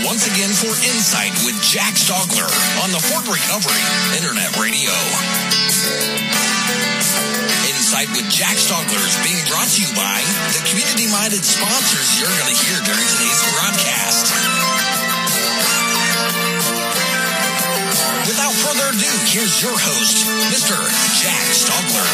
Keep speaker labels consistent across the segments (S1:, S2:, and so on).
S1: once again for Insight with Jack Stogler on the Fort Recovery Internet Radio. Insight with Jack Stogler is being brought to you by the community-minded sponsors you're going to hear during today's broadcast. Without further ado, here's your host, Mr. Jack Stogler.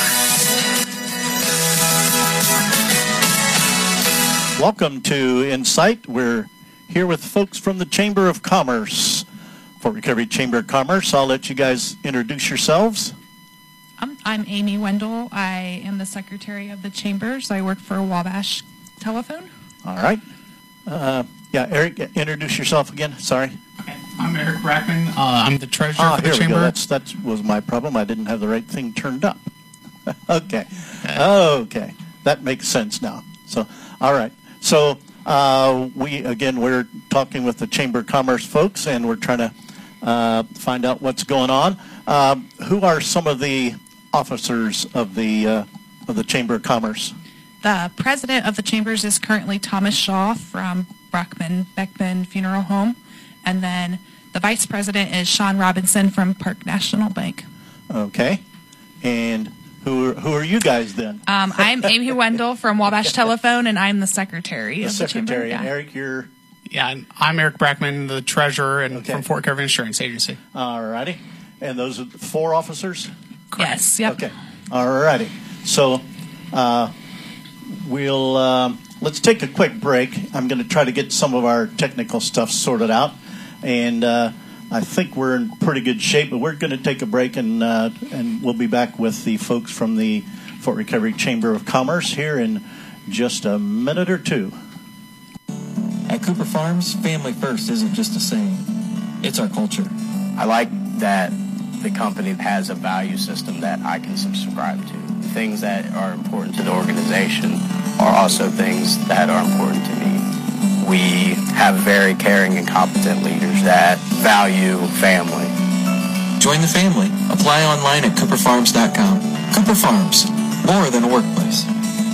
S2: Welcome to Insight. We're here with folks from the Chamber of Commerce, Fort Recovery Chamber of Commerce. I'll let you guys introduce yourselves.
S3: I'm Amy Wendell. I am the secretary of the Chambers. I work for Wabash Telephone.
S2: All right. Eric, introduce yourself again. Sorry.
S4: Okay. I'm Eric Brackman. I'm the treasurer for the Chamber.
S2: Here we go. That was my problem. I didn't have the right thing turned up. Okay. That makes sense now. So, all right. So, we're talking with the Chamber of Commerce folks, and we're trying to find out what's going on. Who are some of the officers of the Chamber of Commerce?
S3: The president of the Chambers is currently Thomas Shaw from Brockman Beckman Funeral Home, and then the vice president is Sean Robinson from Park National Bank. Okay,
S2: and who are you guys then?
S3: I'm Amy Wendell from Wabash Telephone, and I'm the secretary of the Chamber.
S2: And Eric, you're...
S4: Yeah, I'm Eric Brackman, the treasurer, and from Fort Recovery Insurance Agency.
S2: All righty. And those are 4 officers?
S3: Correct. Yes, yep.
S2: Okay. All righty. So let's take a quick break. I'm going to try to get some of our technical stuff sorted out. And I think we're in pretty good shape, but we're going to take a break, and we'll be back with the folks from the Fort Recovery Chamber of Commerce here in just a minute or two.
S5: At Cooper Farms, family first isn't just a saying. It's our culture.
S6: I like that the company has a value system that I can subscribe to. Things that are important to the organization are also things that are important to me. We have very caring and competent leaders that value family.
S5: Join the family. Apply online at cooperfarms.com. Cooper Farms, more than a workplace.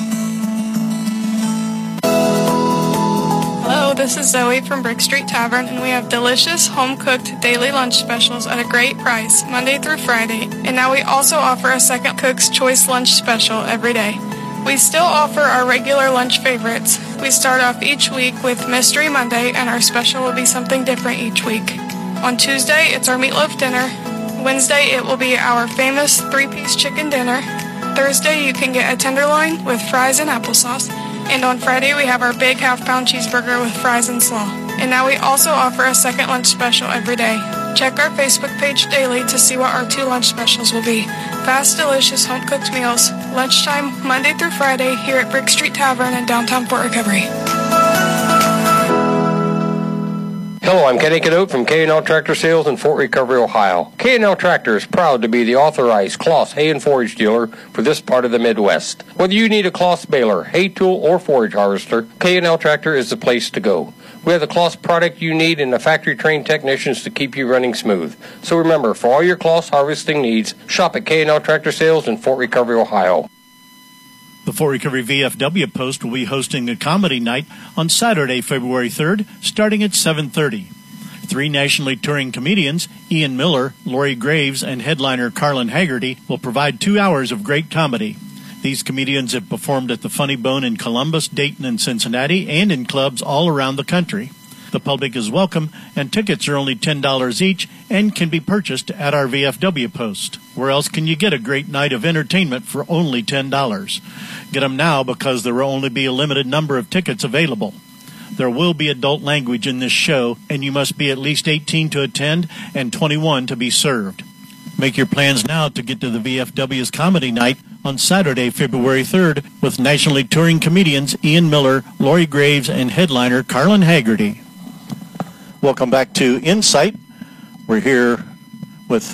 S7: Hello, this is Zoe from Brick Street Tavern, and we have delicious home-cooked daily lunch specials at a great price, Monday through Friday. And now we also offer a second Cook's Choice lunch special every day. We still offer our regular lunch favorites. We start off each week with Mystery Monday, and our special will be something different each week. On Tuesday, it's our meatloaf dinner. Wednesday, it will be our famous 3-piece chicken dinner. Thursday, you can get a tenderloin with fries and applesauce. And on Friday, we have our big half-pound cheeseburger with fries and slaw. And now we also offer a second lunch special every day. Check our Facebook page daily to see what our 2 lunch specials will be. Fast, delicious, home-cooked meals. Lunchtime, Monday through Friday, here at Brick Street Tavern in downtown Fort Recovery.
S8: Hello, I'm Kenny Cadote from K&L Tractor Sales in Fort Recovery, Ohio. K&L Tractor is proud to be the authorized Kloss hay and forage dealer for this part of the Midwest. Whether you need a Kloss baler, hay tool, or forage harvester, K&L Tractor is the place to go. We have the Kloss product you need and the factory-trained technicians to keep you running smooth. So remember, for all your Kloss harvesting needs, shop at K&L Tractor Sales in Fort Recovery, Ohio.
S2: The Fort Recovery VFW Post will be hosting a comedy night on Saturday, February 3rd, starting at 7:30. 3 nationally touring comedians, Ian Miller, Lori Graves, and headliner Carlin Haggerty, will provide 2 hours of great comedy. These comedians have performed at the Funny Bone in Columbus, Dayton, and Cincinnati, and in clubs all around the country. The public is welcome, and tickets are only $10 each and can be purchased at our VFW post. Where else can you get a great night of entertainment for only $10? Get them now because there will only be a limited number of tickets available. There will be adult language in this show, and you must be at least 18 to attend and 21 to be served. Make your plans now to get to the VFW's Comedy Night on Saturday, February 3rd, with nationally touring comedians Ian Miller, Lori Graves, and headliner Carlin Haggerty. Welcome back to Insight. We're here with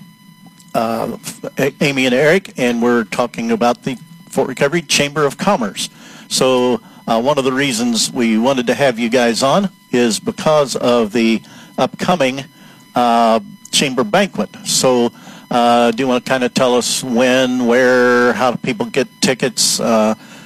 S2: Amy and Eric, and we're talking about the Fort Recovery Chamber of Commerce. So one of the reasons we wanted to have you guys on is because of the upcoming chamber banquet. So do you want to kind of tell us when, where, how do people get tickets,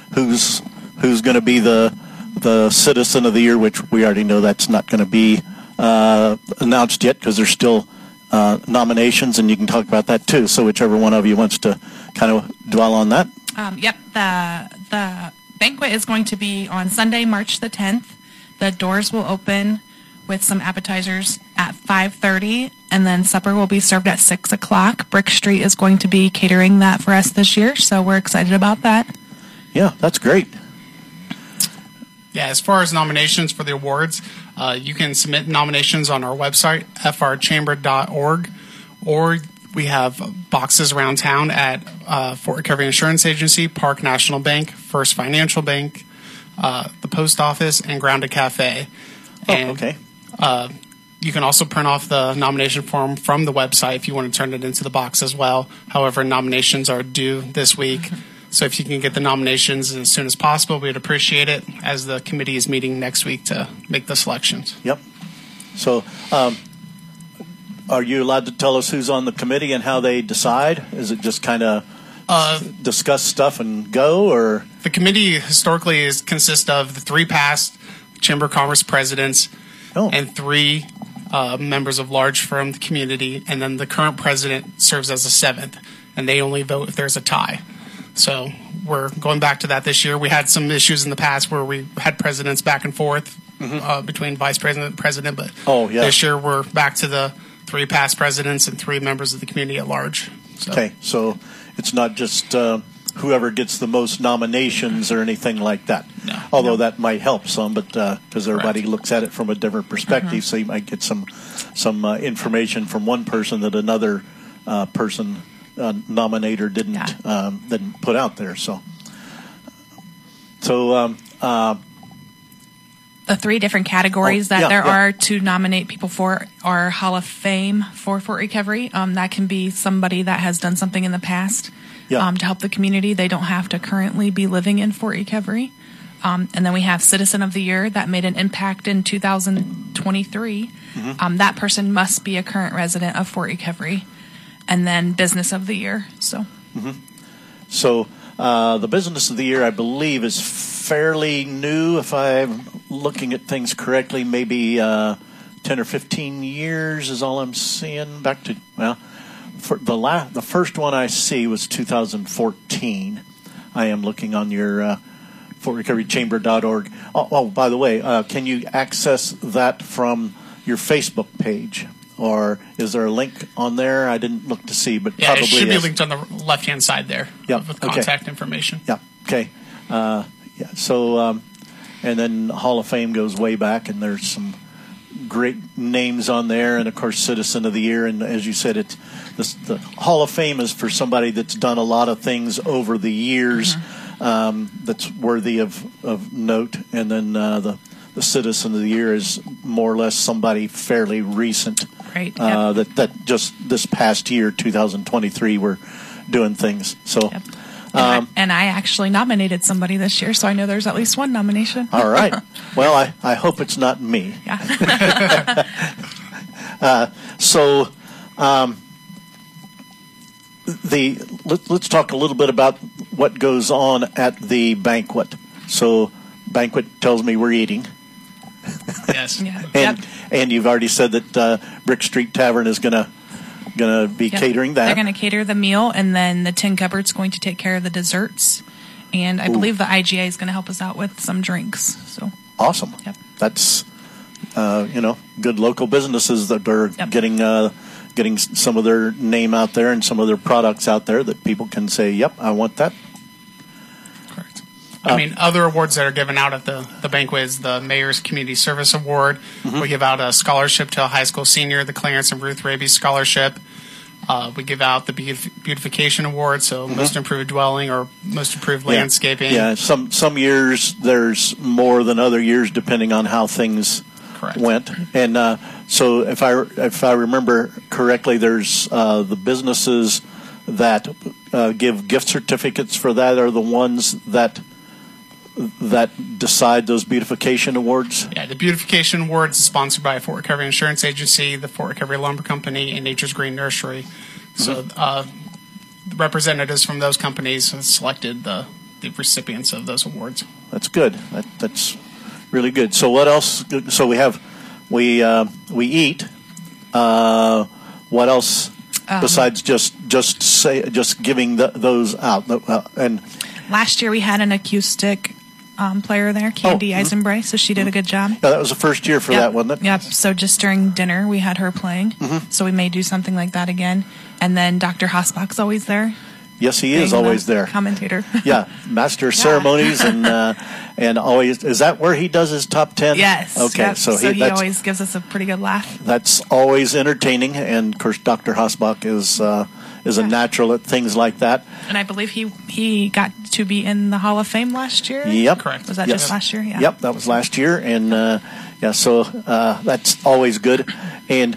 S2: who's going to be the Citizen of the Year, which we already know that's not going to be announced yet because there's still nominations, and you can talk about that too. So whichever one of you wants to kind of dwell on that.
S3: Yep, the banquet is going to be on Sunday, March the 10th. The doors will open with some appetizers at 5:30, and then supper will be served at 6 o'clock. Brick Street is going to be catering that for us this year, so we're excited about that.
S2: Yeah, that's great.
S4: Yeah, as far as nominations for the awards, you can submit nominations on our website, frchamber.org, or we have boxes around town at Fort Recovery Insurance Agency, Park National Bank, First Financial Bank, the Post Office, and Grounded Cafe.
S2: Okay.
S4: You can also print off the nomination form from the website if you want to turn it into the box as well. However, nominations are due this week. So if you can get the nominations as soon as possible, we'd appreciate it, as the committee is meeting next week to make the selections.
S2: Yep. So are you allowed to tell us who's on the committee and how they decide? Is it just kind of discuss stuff and go? Or
S4: the committee historically consists of the 3 past Chamber of Commerce presidents and 3 members of large from the community, and then the current president serves as the 7th, and they only vote if there's a tie. So we're going back to that this year. We had some issues in the past where we had presidents back and forth between vice president and president, but this year we're back to the 3 past presidents and 3 members of the community at large. So.
S2: Okay, so it's not just whoever gets the most nominations or anything like that.
S4: No.
S2: Although that might help some, but because everybody looks at it from a different perspective, so you might get some information from one person that another person nominator didn't put out there. So
S3: the 3 different categories are to nominate people for are Hall of Fame for Fort Recovery. That can be somebody that has done something in the past to help the community. They don't have to currently be living in Fort Recovery. And then we have Citizen of the Year that made an impact in 2023. That person must be a current resident of Fort Recovery. And then Business of the Year. So
S2: the Business of the Year, I believe, is fairly new. If I'm looking at things correctly, maybe 10 or 15 years is all I'm seeing. Back to for the first one I see was 2014. I am looking on your FortRecoveryChamber.org. Oh, by the way, can you access that from your Facebook page? Or is there a link on there? I didn't look to see, but probably
S4: it should be linked on the left-hand side there with contact information.
S2: Yeah, okay. So, and then Hall of Fame goes way back, and there's some great names on there, and, of course, Citizen of the Year. And as you said, the Hall of Fame is for somebody that's done a lot of things over the years that's worthy of note. And then the Citizen of the Year is more or less somebody fairly recent.
S3: Right.
S2: That just this past year, 2023, we're doing things. So,
S3: and I actually nominated somebody this year, so I know there's at least one nomination.
S2: All right. Well, I hope it's not me.
S3: Yeah.
S2: Let's talk a little bit about what goes on at the banquet. So, banquet tells me we're eating.
S4: Yes.
S2: And you've already said that Brick Street Tavern is going to be catering that.
S3: They're going to cater the meal, and then the Tin Cupboard's going to take care of the desserts. And I believe the IGA is going to help us out with some drinks. So
S2: awesome.
S3: Yep.
S2: That's good local businesses that are getting some of their name out there and some of their products out there that people can say, "Yep, I want that."
S4: Other awards that are given out at the banquet is the Mayor's Community Service Award. We give out a scholarship to a high school senior, the Clarence and Ruth Raby Scholarship. We give out the Beautification Award, so Most Improved Dwelling or Most Improved Landscaping.
S2: Yeah, some years there's more than other years depending on how things went. And so if I remember correctly, there's the businesses that give gift certificates for that are the ones that decide those beautification awards?
S4: Yeah, the beautification awards is sponsored by Fort Recovery Insurance Agency, the Fort Recovery Lumber Company, and Nature's Green Nursery. So the representatives from those companies have selected the recipients of those awards.
S2: That's good. That's really good. So what else? So we have we eat. What else besides just giving those out? And
S3: last year we had an acoustic player there, Candy Eisenbray, so she did a good job.
S2: Yeah, that was the first year for that, wasn't it?
S3: Yep. So just during dinner we had her playing. So we may do something like that again. And then Dr. Hosbach's always there.
S2: Yes, he is always there.
S3: Commentator.
S2: Yeah, master of ceremonies and always. Is that where he does his top 10?
S3: Yes.
S2: Okay,
S3: yep.
S2: so
S3: he always gives us a pretty good laugh.
S2: That's always entertaining, and of course, Dr. Hosbach is a natural at things like that.
S3: And I believe he got to be in the Hall of Fame last year.
S2: Yep,
S4: correct.
S3: Was that just last year? Yeah.
S2: Yep, that was last year, and so that's always good. And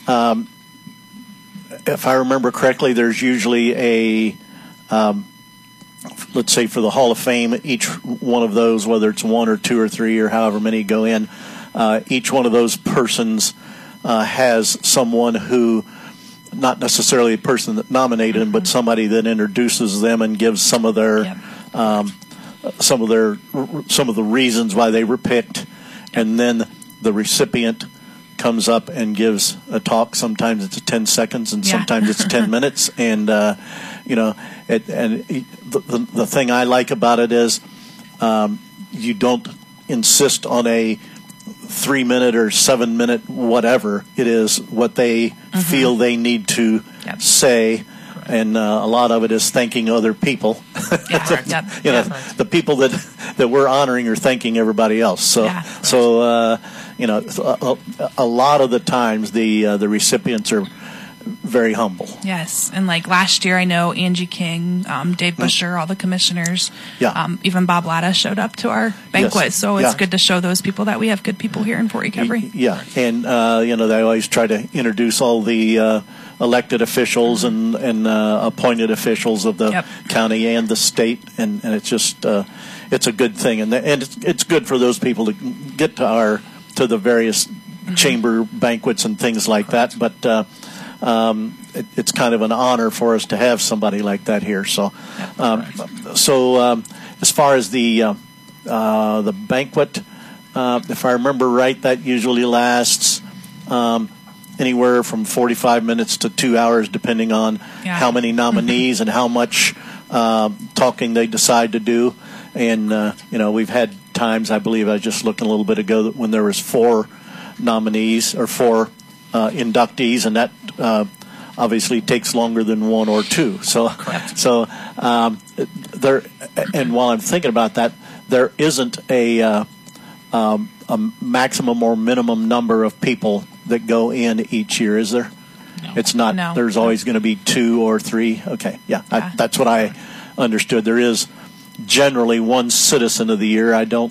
S2: if I remember correctly, there's usually a let's say for the Hall of Fame, each one of those, whether it's 1 or 2 or 3 or however many go in, each one of those persons has someone who, not necessarily a person that nominated them, but somebody that introduces them and gives some of their some of the reasons why they were picked, and then the recipient comes up and gives a talk. Sometimes it's 10 seconds, and sometimes it's 10 minutes, and the thing I like about it is you don't insist on a 3-minute or 7-minute whatever. It is what they feel they need to say, and a lot of it is thanking other people. The people that we're honoring are thanking everybody else. So a lot of the times the recipients are very humble.
S3: Yes, and like last year, I know Angie King, Dave Busher, all the commissioners, even Bob Latta showed up to our banquet.
S2: Yes.
S3: So it's good to show those people that we have good people here in Fort Recovery.
S2: Yeah, and they always try to introduce all the elected officials and appointed officials of the county and the state, and it's just it's a good thing, and it's good for those people to get to the various chamber banquets and things like that, but. It's kind of an honor for us to have somebody like that here. So, as far as the banquet, if I remember right, that usually lasts anywhere from 45 minutes to 2 hours, depending on how many nominees and how much talking they decide to do. And we've had times, I believe I was just looking a little bit ago, when there was 4 nominees or 4 inductees, and that obviously takes longer than 1 or 2. So there. And while I'm thinking about that, there isn't a maximum or minimum number of people that go in each year, is there?
S3: No.
S2: It's not. No. There's always going to be 2 or 3. Okay, that's what I understood. There is generally 1 citizen of the year.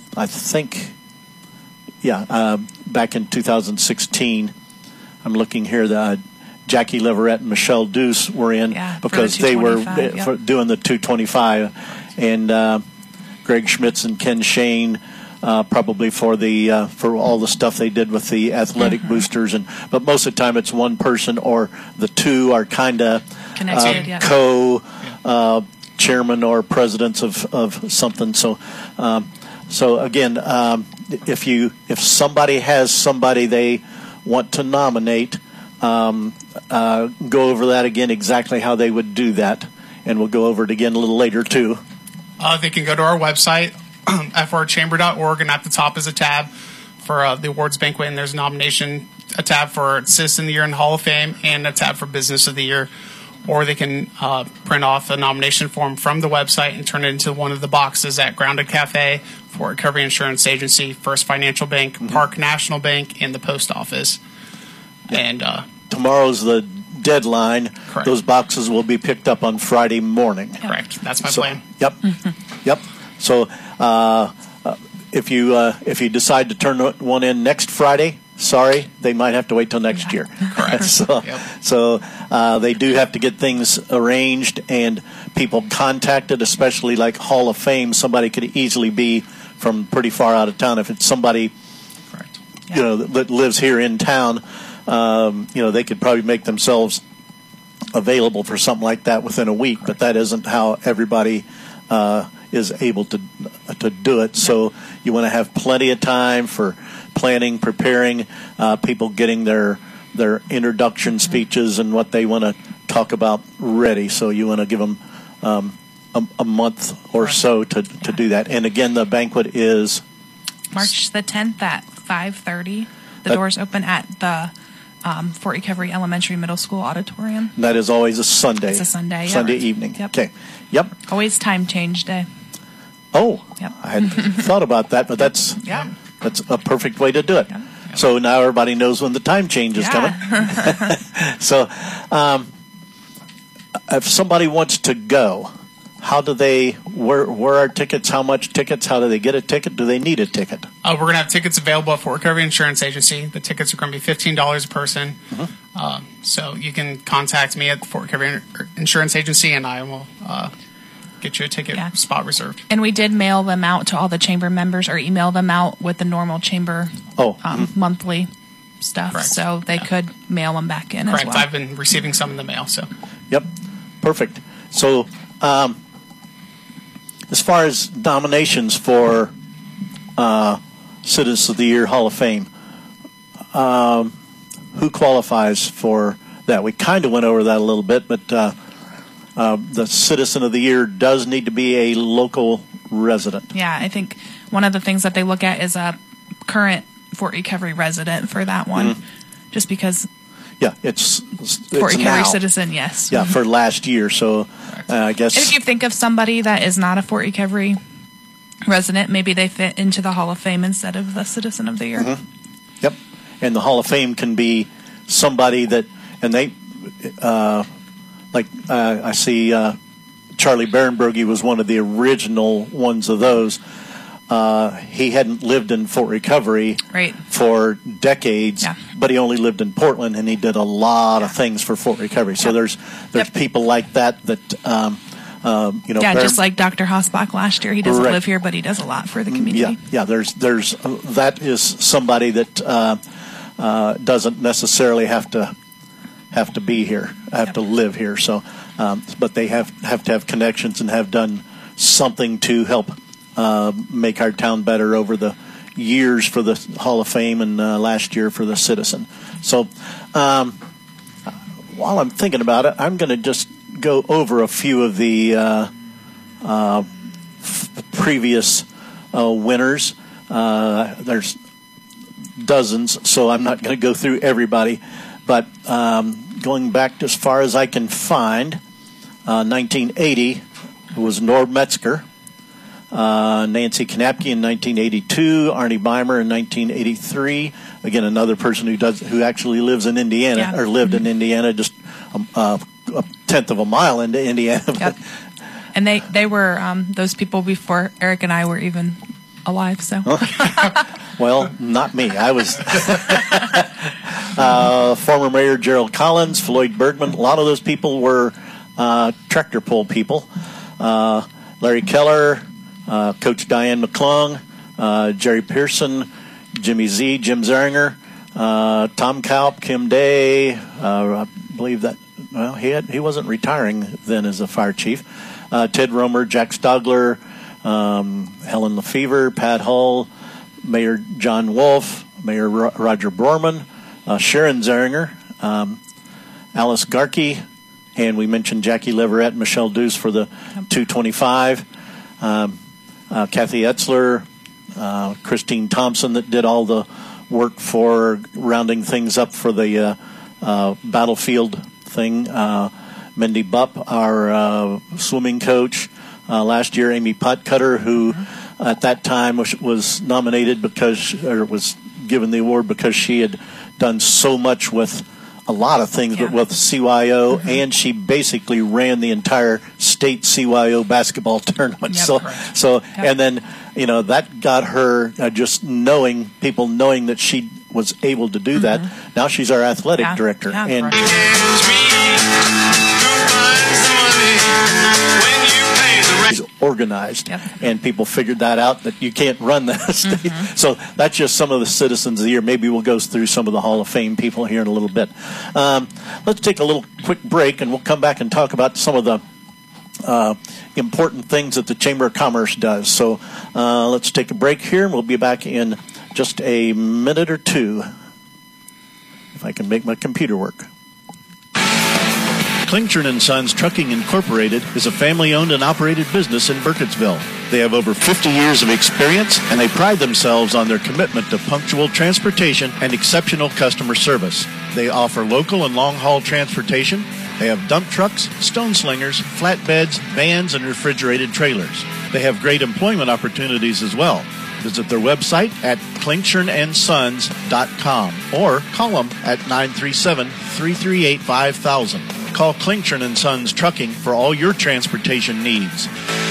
S2: Back in 2016. I'm looking here that Jackie Leverett and Michelle Deuce were in because they were doing the 225, and Greg Schmitz and Ken Shane probably for all the stuff they did with the athletic boosters, but most of the time it's 1 person or the 2 are kind of chairman or presidents of something. So again, if somebody has somebody they want to nominate, go over that again, exactly how they would do that, and we'll go over it again a little later too.
S4: They can go to our website, frchamber.org, and at the top is a tab for the awards banquet, and there's a tab for Citizen of the Year in the Hall of Fame, and a tab for Business of the Year. Or they can print off a nomination form from the website and turn it into one of the boxes at Grounded Cafe, Fort Recovery Insurance Agency, First Financial Bank, Park National Bank, and the Post Office. And
S2: tomorrow's the deadline.
S4: Correct.
S2: Those boxes will be picked up on Friday morning.
S4: Correct. That's my plan.
S2: Yep. Yep. So if you decide to turn one in next Friday, sorry, they might have to wait till next year.
S4: Correct.
S2: So they do have to get things arranged and people contacted, especially like Hall of Fame. Somebody could easily be from pretty far out of town. If it's somebody, that lives here in town, they could probably make themselves available for something like that within a week. But that isn't how everybody is able to do it. So you want to have plenty of time for planning, preparing, people getting their introduction speeches and what they want to talk about ready. So you want to give them a month or so to do that. And again, the banquet is
S3: March the 10th at 5:30. The doors open at the Fort Recovery Elementary Middle School auditorium.
S2: That is always a Sunday.
S3: It's a Sunday.
S2: Sunday evening.
S3: Yep.
S2: Okay. Yep.
S3: Always time change day.
S2: Oh.
S3: Yep.
S2: I hadn't thought about that, but that's a perfect way to do it. Yep. So now everybody knows when the time change is coming. So if somebody wants to go, how do they, where are tickets, how much tickets, how do they get a ticket? Do they need a ticket?
S4: We're going to have tickets available at Fort Recovery Insurance Agency. The tickets are going to be $15 a person. So you can contact me at the Fort Recovery Insurance Agency, and I will get you a ticket spot reserved.
S3: And we did mail them out to all the chamber members, or email them out with the normal chamber monthly stuff.
S4: Correct.
S3: So they could mail them back in as well.
S4: I've been receiving some in the mail. So.
S2: Yep. Perfect. So as far as nominations for Citizens of the Year Hall of Fame, who qualifies for that? We kind of went over that a little bit, but the Citizen of the Year does need to be a local resident.
S3: Yeah, I think one of the things that they look at is a current Fort Recovery resident for that one, just because.
S2: Yeah, it's
S3: Fort Recovery
S2: now.
S3: citizen, yes.
S2: Yeah, for last year. So I guess.
S3: And if you think of somebody that is not a Fort Recovery resident, maybe they fit into the Hall of Fame instead of the Citizen of the Year.
S2: Yep, and the Hall of Fame can be somebody that, and they, I see Charlie Barenberg was one of the original ones of those. He hadn't lived in Fort Recovery for decades, but he only lived in Portland, and he did a lot of things for Fort Recovery. So there's people like that
S3: just like Dr. Hosbach last year. He doesn't live here, but he does a lot for the community.
S2: Yeah. There's that is somebody that doesn't necessarily have to be here, have to live here. So, but they have to have connections and have done something to help make our town better over the years for the Hall of Fame and last year for the Citizen. So while I'm thinking about it, I'm going to just go over a few of the previous winners. There's dozens, so I'm not going to go through everybody. But going back as far as I can find, 1980 was Norm Metzger. Nancy Knapke in 1982, Arnie Beimer in 1983. Again, another person who actually lives in Indiana, or lived in Indiana, just a tenth of a mile into Indiana.
S3: Yep. And they were those people before Eric and I were even alive. So,
S2: well, not me. I was former Mayor Gerald Collins, Floyd Bergman. A lot of those people were tractor pull people. Larry Keller. Coach Diane McClung, Jerry Pearson, Jimmy Z, Jim Zeringer, Tom Kaup, Kim Day. I believe that he wasn't retiring then as a fire chief. Ted Romer, Jack Stogler, Helen Lefevre, Pat Hull, Mayor John Wolf, Mayor Roger Borman, Sharon Zeringer, Alice Garkey, and we mentioned Jackie Leverett, Michelle Deuce for the 225. Kathy Etzler, Christine Thompson that did all the work for rounding things up for the battlefield thing. Mindy Bupp, our swimming coach. Last year, Amy Potcutter, who at that time was nominated was given the award because she had done so much with a lot of things, but with CYO, and she basically ran the entire state CYO basketball tournament. And then, that got her just people knowing that she was able to do that. Now she's our athletic director. And she's organized, and people figured that out, that you can't run the state. So that's just some of the Citizens of the Year. Maybe we'll go through some of the Hall of Fame people here in a little bit. Let's take a little quick break, and we'll come back and talk about some of the important things that the Chamber of Commerce does. So let's take a break here, and we'll be back in just a minute or two, if I can make my computer work. Klingshirn & Sons Trucking Incorporated is a family-owned and operated business in Burkittsville. They have over 50 years of experience, and they pride themselves on their commitment to punctual transportation and exceptional customer service. They offer local and long-haul transportation. They have dump trucks, stone slingers, flatbeds, vans, and refrigerated trailers. They have great employment opportunities as well. Visit their website at klingshirnandsons.com or call them at 937-338-5000. Call Klingshirn & Sons Trucking for all your transportation needs.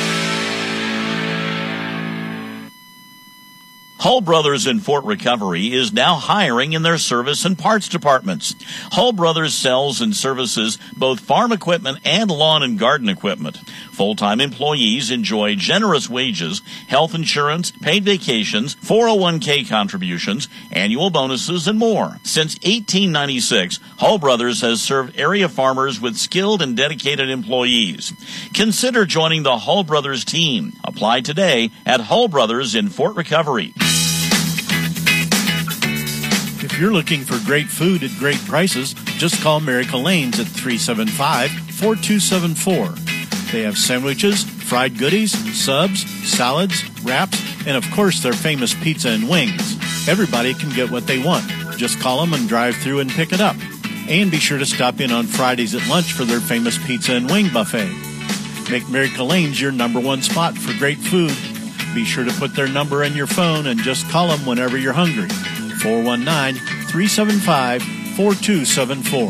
S9: Hull Brothers in Fort Recovery is now hiring in their service and parts departments. Hull Brothers sells and services both farm equipment and lawn and garden equipment. Full-time employees enjoy generous wages, health insurance, paid vacations, 401k contributions, annual bonuses, and more. Since 1896, Hull Brothers has served area farmers with skilled and dedicated employees. Consider joining the Hull Brothers team. Apply today at Hull Brothers in Fort Recovery.
S2: If you're looking for great food at great prices, just call Miracle Lanes at 375-4274. They have sandwiches, fried goodies, subs, salads, wraps, and of course their famous pizza and wings. Everybody can get what they want. Just call them and drive through and pick it up. And be sure to stop in on Fridays at lunch for their famous pizza and wing buffet. Make Miracle Lanes your number one spot for great food. Be sure to put their number in your phone and just call them whenever you're hungry. 419-375-4274.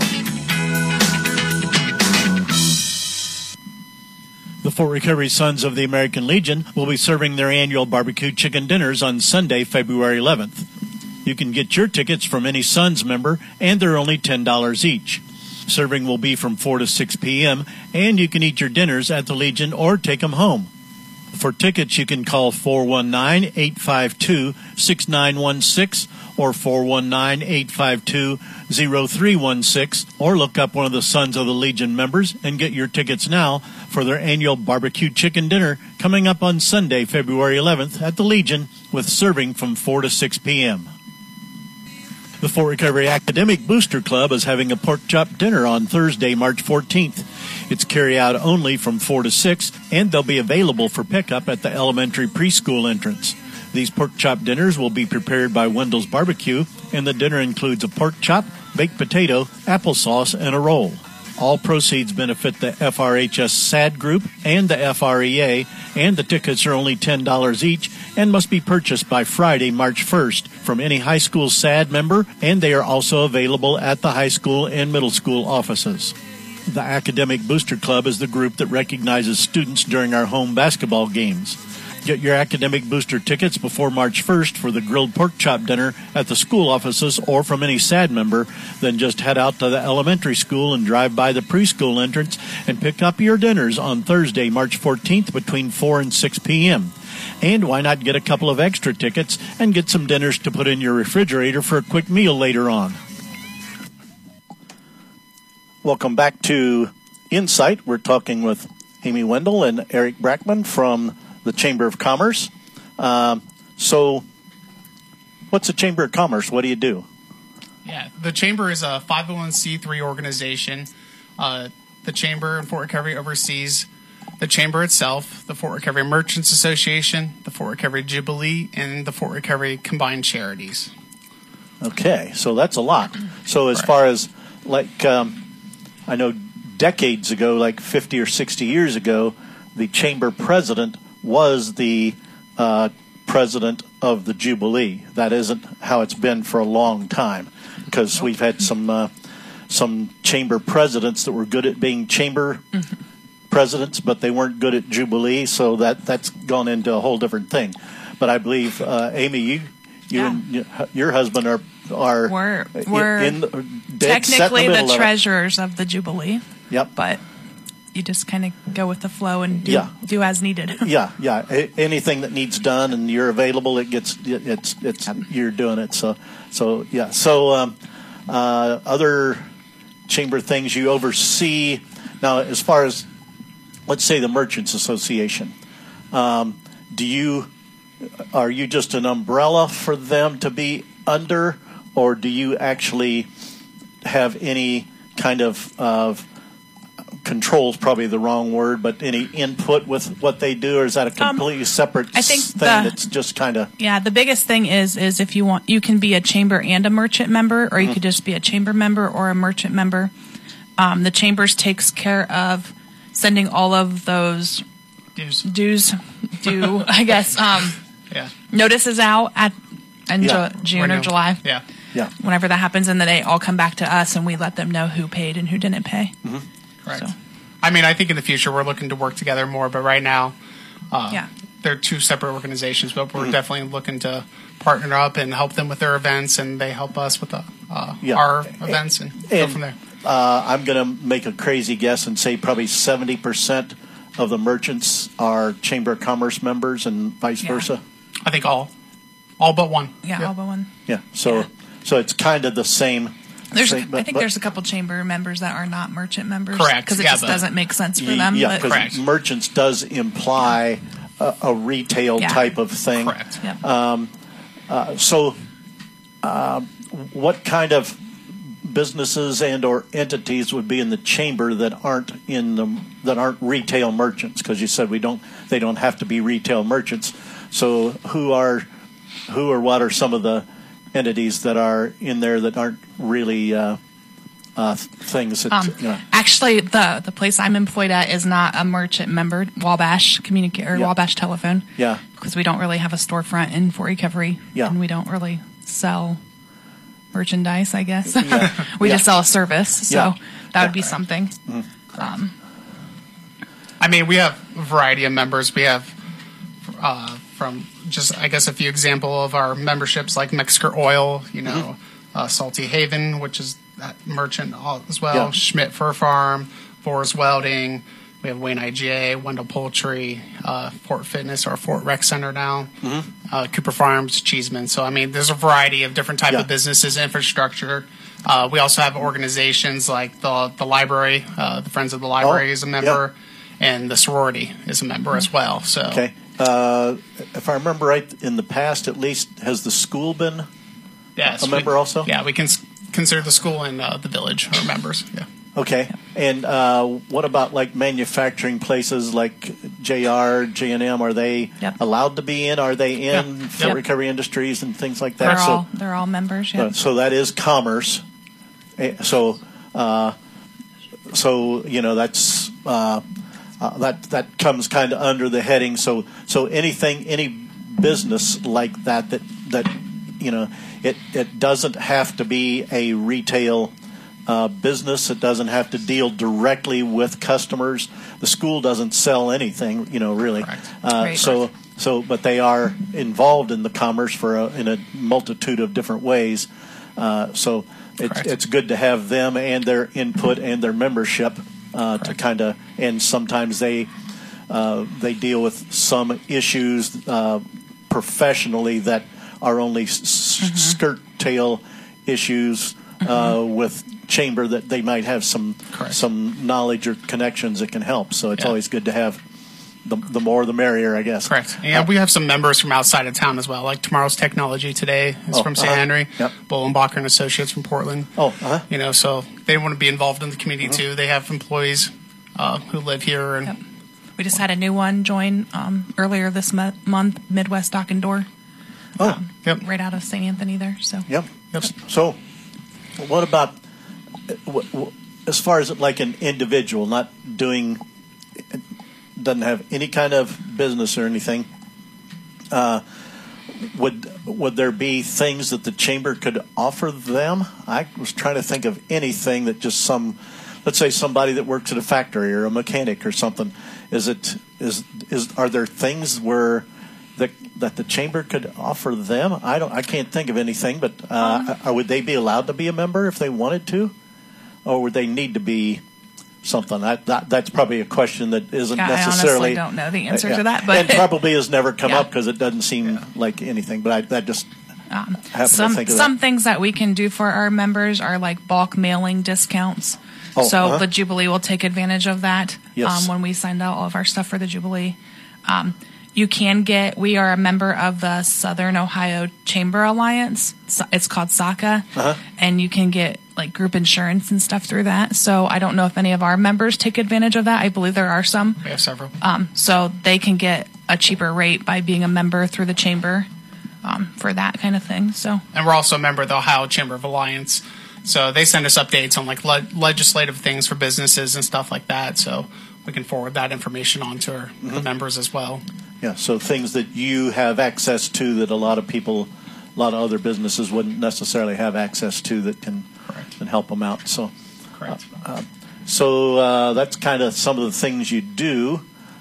S2: The Fort Recovery Sons of the American Legion will be serving their annual barbecue chicken dinners on Sunday, February 11th. You can get your tickets from any Sons member, and they're only $10 each. Serving will be from 4 to 6 p.m., and you can eat your dinners at the Legion or take them home. For tickets, you can call 419-852-6916 or 419-852-0316, or look up one of the Sons of the Legion members and get your tickets now for their annual barbecue chicken dinner coming up on Sunday, February 11th at the Legion, with serving from 4 to 6 p.m. The Fort Recovery Academic Booster Club is having a pork chop dinner on Thursday, March 14th. It's carry-out only from 4 to 6, and they'll be available for pickup at the elementary preschool entrance. These pork chop dinners will be prepared by Wendell's Barbecue, and the dinner includes a pork chop, baked potato, applesauce, and a roll. All proceeds benefit the FRHS SAD group and the FREA, and the tickets are only $10 each and must be purchased by Friday, March 1st from any high school SAD member, and they are also available at the high school and middle school offices. The Academic Booster Club is the group that recognizes students during our home basketball games. Get your Academic Booster tickets before March 1st for the grilled pork chop dinner at the school offices or from any SAD member. Then just head out to the elementary school and drive by the preschool entrance and pick up your dinners on Thursday, March 14th between 4 and 6 p.m. And why not get a couple of extra tickets and get some dinners to put in your refrigerator for a quick meal later on. Welcome back to Insight. We're talking with Amy Wendell and Eric Brackman from the Chamber of Commerce. So what's the Chamber of Commerce? What do you do?
S4: Yeah, the Chamber is a 501c3 organization. The Chamber in Fort Recovery oversees the Chamber itself, the Fort Recovery Merchants Association, the Fort Recovery Jubilee, and the Fort Recovery Combined Charities.
S2: Okay, so that's a lot. So as far as, like, I know decades ago, like 50 or 60 years ago, the Chamber president was the president of the Jubilee. That isn't how it's been for a long time, because we've had some Chamber presidents that were good at being Chamber presidents, but they weren't good at Jubilee, so that's gone into a whole different thing. But I believe, Amy, you and your husband are
S3: we're technically the treasurers of the Jubilee.
S2: Yep.
S3: But you just kind of go with the flow and do as needed.
S2: Yeah. Anything that needs done and you're available, it's you're doing it. So yeah. So other Chamber things you oversee now, as far as let's say the Merchants Association. Are you just an umbrella for them to be under, or do you actually have any kind of control's probably the wrong word, but any input with what they do, or is that a completely separate thing that's just kind of...
S3: Yeah, the biggest thing is if you want, you can be a chamber and a merchant member, or you could just be a chamber member or a merchant member. The chambers takes care of sending all of those dues, I guess, notices out in June or July.
S2: Yeah.
S3: Whenever that happens, and then they all come back to us, and we let them know who paid and who didn't pay.
S2: Mm-hmm.
S4: Correct. So. I mean, I think in the future we're looking to work together more, but right now, they're two separate organizations. But we're definitely looking to partner up and help them with their events, and they help us with our events, and go from there.
S2: I'm going to make a crazy guess and say probably 70% of the merchants are Chamber of Commerce members, and vice versa.
S4: I think all but one.
S3: Yeah, all but one.
S2: Yeah, so it's kind of the same.
S3: I think there's a couple chamber members that are not merchant members.
S4: Correct.
S3: Because it just doesn't make sense for them.
S2: Yeah, because merchants does imply a retail type of thing.
S4: Correct.
S3: Yep.
S2: What kind of businesses and or entities would be in the chamber that aren't retail merchants? Because you said they don't have to be retail merchants. So who or what are some of the entities that are in there that aren't really things that
S3: Actually, the place I'm employed at is not a merchant member. Wabash Wabash Telephone.
S2: Yeah.
S3: Because we don't really have a storefront in Fort Recovery.
S2: Yeah.
S3: And we don't really sell merchandise, I guess. Yeah. We just sell a service, so that would be something.
S2: Mm-hmm.
S4: I mean, we have a variety of members. We have from just, I guess, a few examples of our memberships, like Mexico Oil, Salty Haven, which is that merchant as well,
S2: Yeah.
S4: Schmidt Fur Farm, Vors Welding. We have Wayne IGA, Wendell Poultry, Fort Fitness, or Fort Rec Center now, Cooper Farms, Cheeseman. So, I mean, there's a variety of different type of businesses, infrastructure. We also have organizations like the library, the Friends of the Library is a member, and the sorority is a member as well. So,
S2: okay. If I remember right, in the past, at least, has the school been a member also?
S4: Yeah, we can consider the school and the village our members. Yeah.
S2: Okay. And what about like manufacturing places like JR, J&M? Are they allowed to be in? Are they in Fort Recovery Industries and things like that?
S3: They're all members. Yeah.
S2: So that is commerce. So that's. That comes kind of under the heading. So any business like that it doesn't have to be a retail business. It doesn't have to deal directly with customers. The school doesn't sell anything, really. But they are involved in the commerce in a multitude of different ways. So it's good to have them and their input and their membership. To kind of, and sometimes they deal with some issues professionally that are only skirt tail issues with chamber that they might have some knowledge or connections that can help. So it's always good to have the more the merrier, I guess.
S4: Correct. Yeah, we have some members from outside of town as well, like Tomorrow's Technology Today is from St. Henry, Bolenbacher and Associates from Portland. So they want to be involved in the community too. They have employees who live here. And
S3: we just had a new one join earlier this month, Midwest Dock and Door. Right out of St. Anthony there. So.
S2: Yep. So what about as far as like an individual not doing... doesn't have any kind of business or anything, would there be things that the chamber could offer them? I was trying to think of anything that just let's say somebody that works at a factory or a mechanic or something. Are there things that the chamber could offer them? I can't think of anything, but would they be allowed to be a member if they wanted to, or would they need to be? Something that's probably a question that isn't necessarily.
S3: I honestly don't know the answer to that, but
S2: and probably has never come up because it doesn't seem like anything. But I just
S3: some things that we can do for our members are like bulk mailing discounts. So the Jubilee will take advantage of that
S2: Yes.
S3: when we send out all of our stuff for the Jubilee. We are a member of the Southern Ohio Chamber Alliance. It's called SACA, and you can get like group insurance and stuff through that. So I don't know if any of our members take advantage of that. I believe there are some.
S4: We have several.
S3: So they can get a cheaper rate by being a member through the chamber for that kind of thing. So,
S4: and we're also a member of the Ohio Chamber of Alliance. So they send us updates on like legislative things for businesses and stuff like that. So we can forward that information on to our members as well.
S2: Yeah, so things that you have access to that a lot of other businesses wouldn't necessarily have access to that can help them out. So,
S4: correct.
S2: So that's kind of some of the things you do.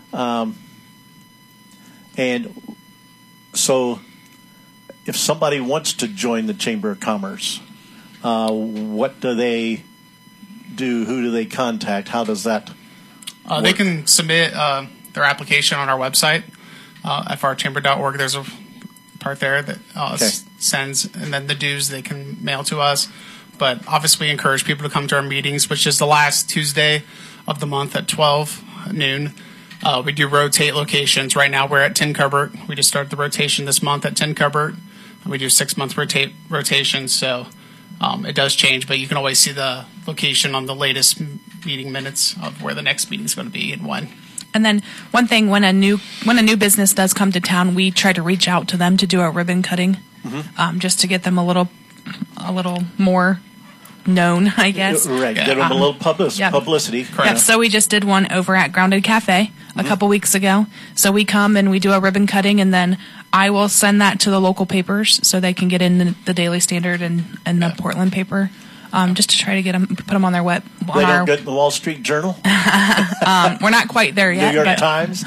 S2: And so if somebody wants to join the Chamber of Commerce, what do they do? Who do they contact? How does that work?
S4: They can submit their application on our website, frchamber.org. There's a part there that sends, and then the dues they can mail to us. But obviously we encourage people to come to our meetings, which is the last Tuesday of the month at 12 noon. We do rotate locations. Right now we're at Tin Cupboard. We just started the rotation this month at Tin Cupboard. We do 6-month rotation, so it does change, but you can always see the location on the latest meeting minutes of where the next meeting is going to be and when.
S3: and then one thing, when a new business does come to town, we try to reach out to them to do a ribbon cutting, just to get them a little more known, I guess.
S2: Right, get them a little publicity.
S3: Yep. So we just did one over at Grounded Cafe a couple weeks ago. So we come and we do a ribbon cutting, and then I will send that to the local papers so they can get in the Daily Standard and the Portland paper, just to try to get them, put them on their web.
S2: They don't get in the Wall Street Journal?
S3: We're not quite there yet.
S2: New York Times?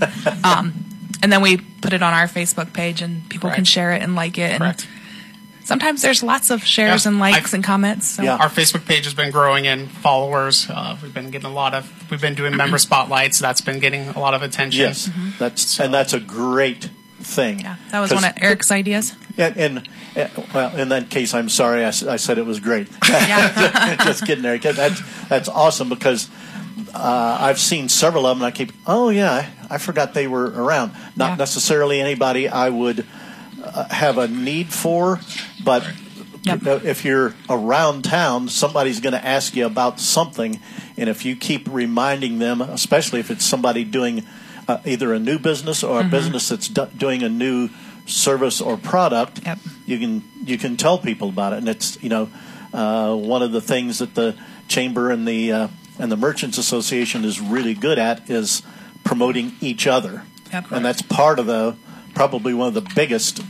S3: And then we put it on our Facebook page, and people can share it and like it.
S4: Correct.
S3: And sometimes there's lots of shares and likes and comments. So.
S4: Yeah, our Facebook page has been growing in followers. We've been getting we've been doing member spotlights. So that's been getting a lot of attention.
S2: Yes, that's a great thing.
S3: Yeah, that was one of Eric's ideas.
S2: And well, in that case, I'm sorry I said it was great. Just kidding, Eric. That's awesome, because I've seen several of them, and I forgot they were around. Not necessarily anybody I would have a need for, but if you're around town, somebody's going to ask you about something, and if you keep reminding them, especially if it's somebody doing either a new business or a business that's doing a new service or product, you can tell people about it. And it's one of the things that the chamber and the Merchants Association is really good at is promoting each other, and that's part of probably one of the biggest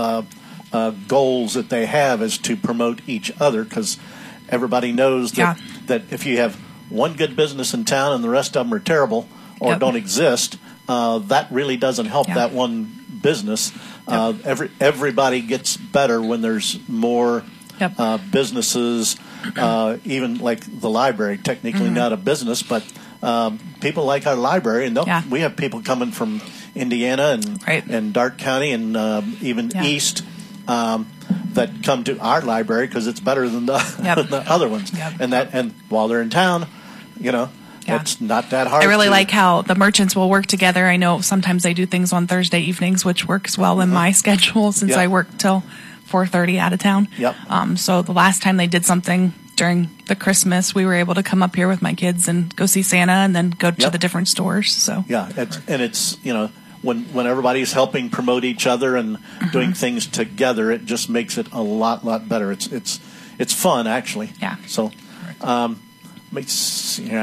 S2: goals that they have is to promote each other, because everybody knows that if you have one good business in town and the rest of them are terrible or don't exist, that really doesn't help that one business. Everybody gets better when there's more businesses, even like the library, technically not a business, but people like our library, and we have people coming from Indiana and Darke County and even east that come to our library because it's better than the other ones. And while they're in town, it's not that hard.
S3: I really like how the merchants will work together. I know sometimes they do things on Thursday evenings, which works well in my schedule since I work till 4:30 out of town. So the last time they did something during the Christmas, we were able to come up here with my kids and go see Santa and then go to the different stores. So
S2: it's when everybody's helping promote each other and doing things together, it just makes it a lot better. It's fun, actually. So let me see here.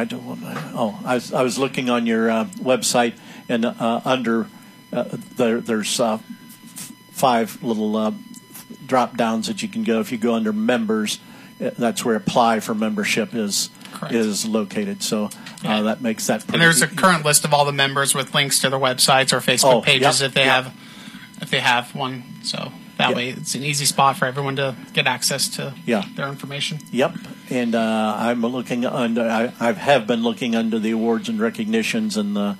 S2: I was looking on your website, and under there's 5 little drop downs that you can go. If you go under members, that's where apply for membership is located. So that makes that pretty
S4: and there's
S2: easy.
S4: A current list of all the members with links to their websites or Facebook pages if they have one. So that way it's an easy spot for everyone to get access to their information.
S2: And I'm looking under. I have been looking under the awards and recognitions, and the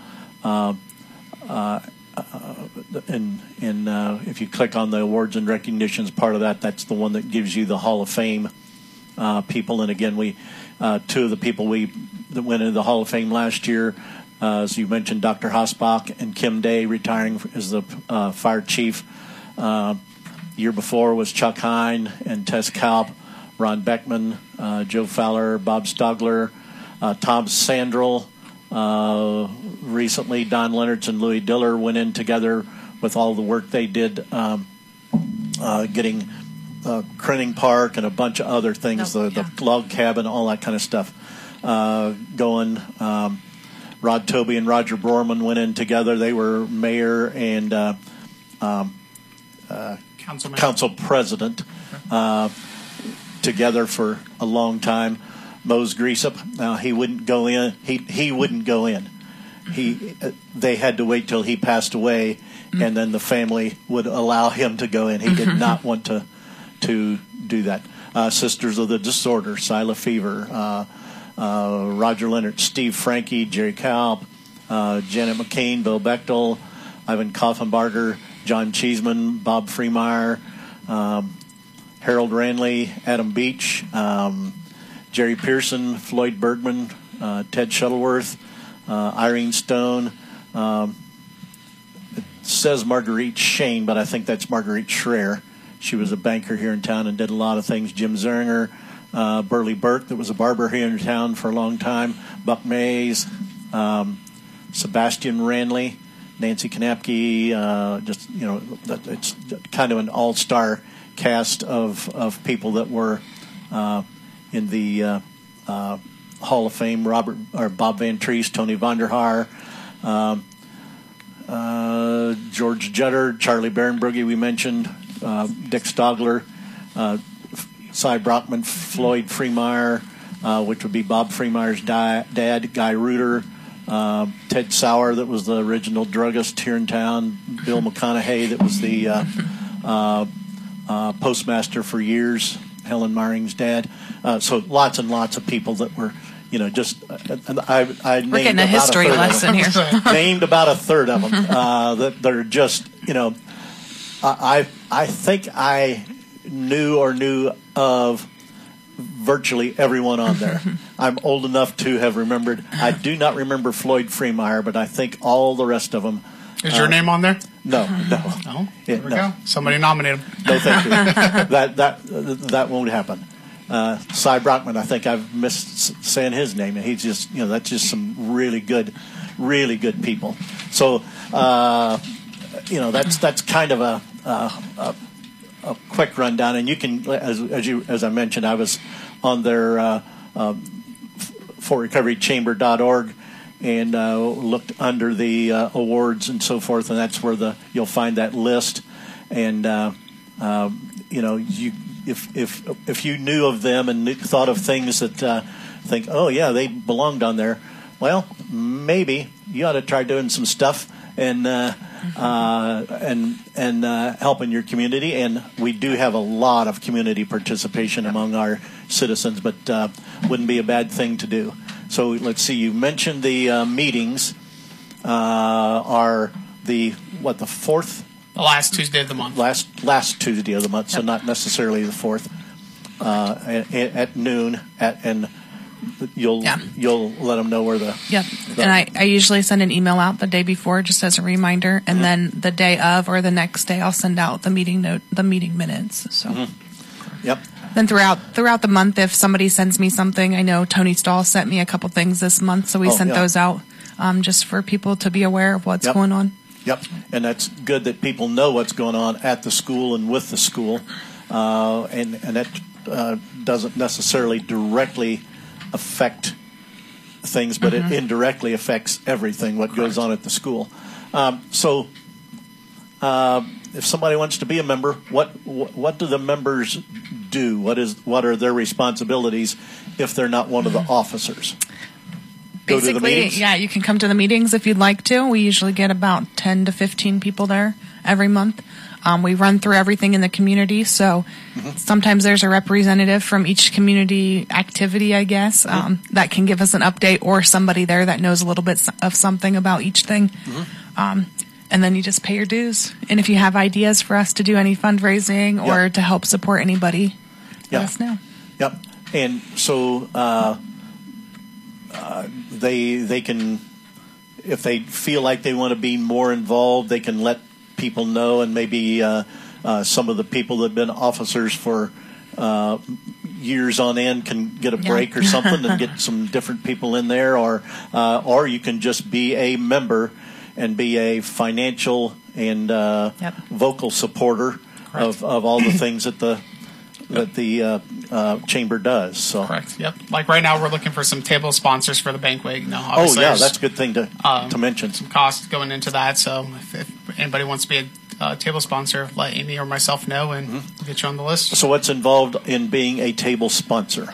S2: if you click on the awards and recognitions part of that, that's the one that gives you the Hall of Fame people. And again, we two of the people that went into the Hall of Fame last year, as you mentioned, Dr. Hosbach and Kim Day retiring as the fire chief. Year before was Chuck Hine and Tess Kalb, Ron Beckman, Joe Fowler, Bob Stogler, Tom Sandrell. Recently, Don Leonards and Louis Diller went in together with all the work they did getting Crenning Park and a bunch of other things, the log cabin, all that kind of stuff going. Rod Toby and Roger Borman went in together. They were mayor and council president together for a long time. Mose Greasup, now he wouldn't go in. He wouldn't go in. They had to wait till he passed away, and then the family would allow him to go in. He did not want to do that. Sisters of the Disorder, Sila Fever, Roger Leonard, Steve Franke, Jerry Kalb, Janet McCain, Bill Bechtel, Ivan Koffenbarger, John Cheeseman, Bob Freemeyer, Harold Ranley, Adam Beach, Jerry Pearson, Floyd Bergman, Ted Shuttleworth, Irene Stone. It says Marguerite Shane, but I think that's Marguerite Schreier. She was a banker here in town and did a lot of things. Jim Zeringer, Burley Burke, that was a barber here in town for a long time. Buck Mays, Sebastian Ranley, Nancy Kanapke. It's kind of an all-star cast of people that were in the Hall of Fame. Bob Van Treese, Tony Vonderhaar, George Jutter, Charlie Barenbrugge, we mentioned, Dick Stogler, Cy Brockman, Floyd Freemeyer, which would be Bob Freemeyer's dad, Guy Reuter, Ted Sauer, that was the original druggist here in town, Bill McConaughey, that was the postmaster for years, Helen Maring's dad. So lots and lots of people that were, just I
S3: we're getting a history lesson here.
S2: Named about a third of them that they're just, I think I knew of virtually everyone on there. I'm old enough to have remembered. I do not remember Floyd Freemeyer, but I think all the rest of them.
S4: Is your name on there?
S2: No.
S4: Oh, there we go. Somebody nominated him.
S2: No, thank you. That won't happen. Cy Brockman, I think I've missed saying his name. He's just, that's just some really good people. So, that's kind of a quick rundown. And you can, as I mentioned, I was on their FortRecoveryChamber.org and looked under the awards and so forth, and that's where you'll find that list. And if you knew of them and thought of things that think, oh yeah, they belonged on there, well, maybe you ought to try doing some stuff and helping your community. And we do have a lot of community participation among our citizens, but wouldn't be a bad thing to do. So let's see. You mentioned the meetings are the fourth.
S4: The last Tuesday of the month.
S2: Last Tuesday of the month, so not necessarily the fourth. At noon, and you'll let them know where the.
S3: Yep. And I usually send an email out the day before just as a reminder, and then the day of or the next day I'll send out the meeting minutes. So.
S2: Mm-hmm. Yep.
S3: Then throughout the month, if somebody sends me something, I know Tony Stahl sent me a couple things this month, so we sent those out just for people to be aware of what's going on.
S2: Yep, and that's good that people know what's going on at the school and with the school, and that doesn't necessarily directly affect things, but it indirectly affects everything what goes on at the school. So, if somebody wants to be a member, what do the members do? What are their responsibilities if they're not one of the officers? Go to the meetings?
S3: Yeah, you can come to the meetings if you'd like to. We usually get about 10 to 15 people there every month. We run through everything in the community, so sometimes there's a representative from each community activity, I guess, that can give us an update, or somebody there that knows a little bit of something about each thing. And then you just pay your dues. And if you have ideas for us to do any fundraising or to help support anybody, let us know.
S2: Yep. And so they can, if they feel like they want to be more involved, they can let people know, and maybe some of the people that have been officers for years on end can get a break or something and get some different people in there, or you can just be a member and be a financial and vocal supporter of all the things that the chamber does. So
S4: correct. Yep. Like right now, we're looking for some table sponsors for the banquet. Obviously
S2: that's a good thing to mention.
S4: Some costs going into that. So if anybody wants to be a table sponsor, let Amy or myself know, and we'll get you on the list.
S2: So what's involved in being a table sponsor?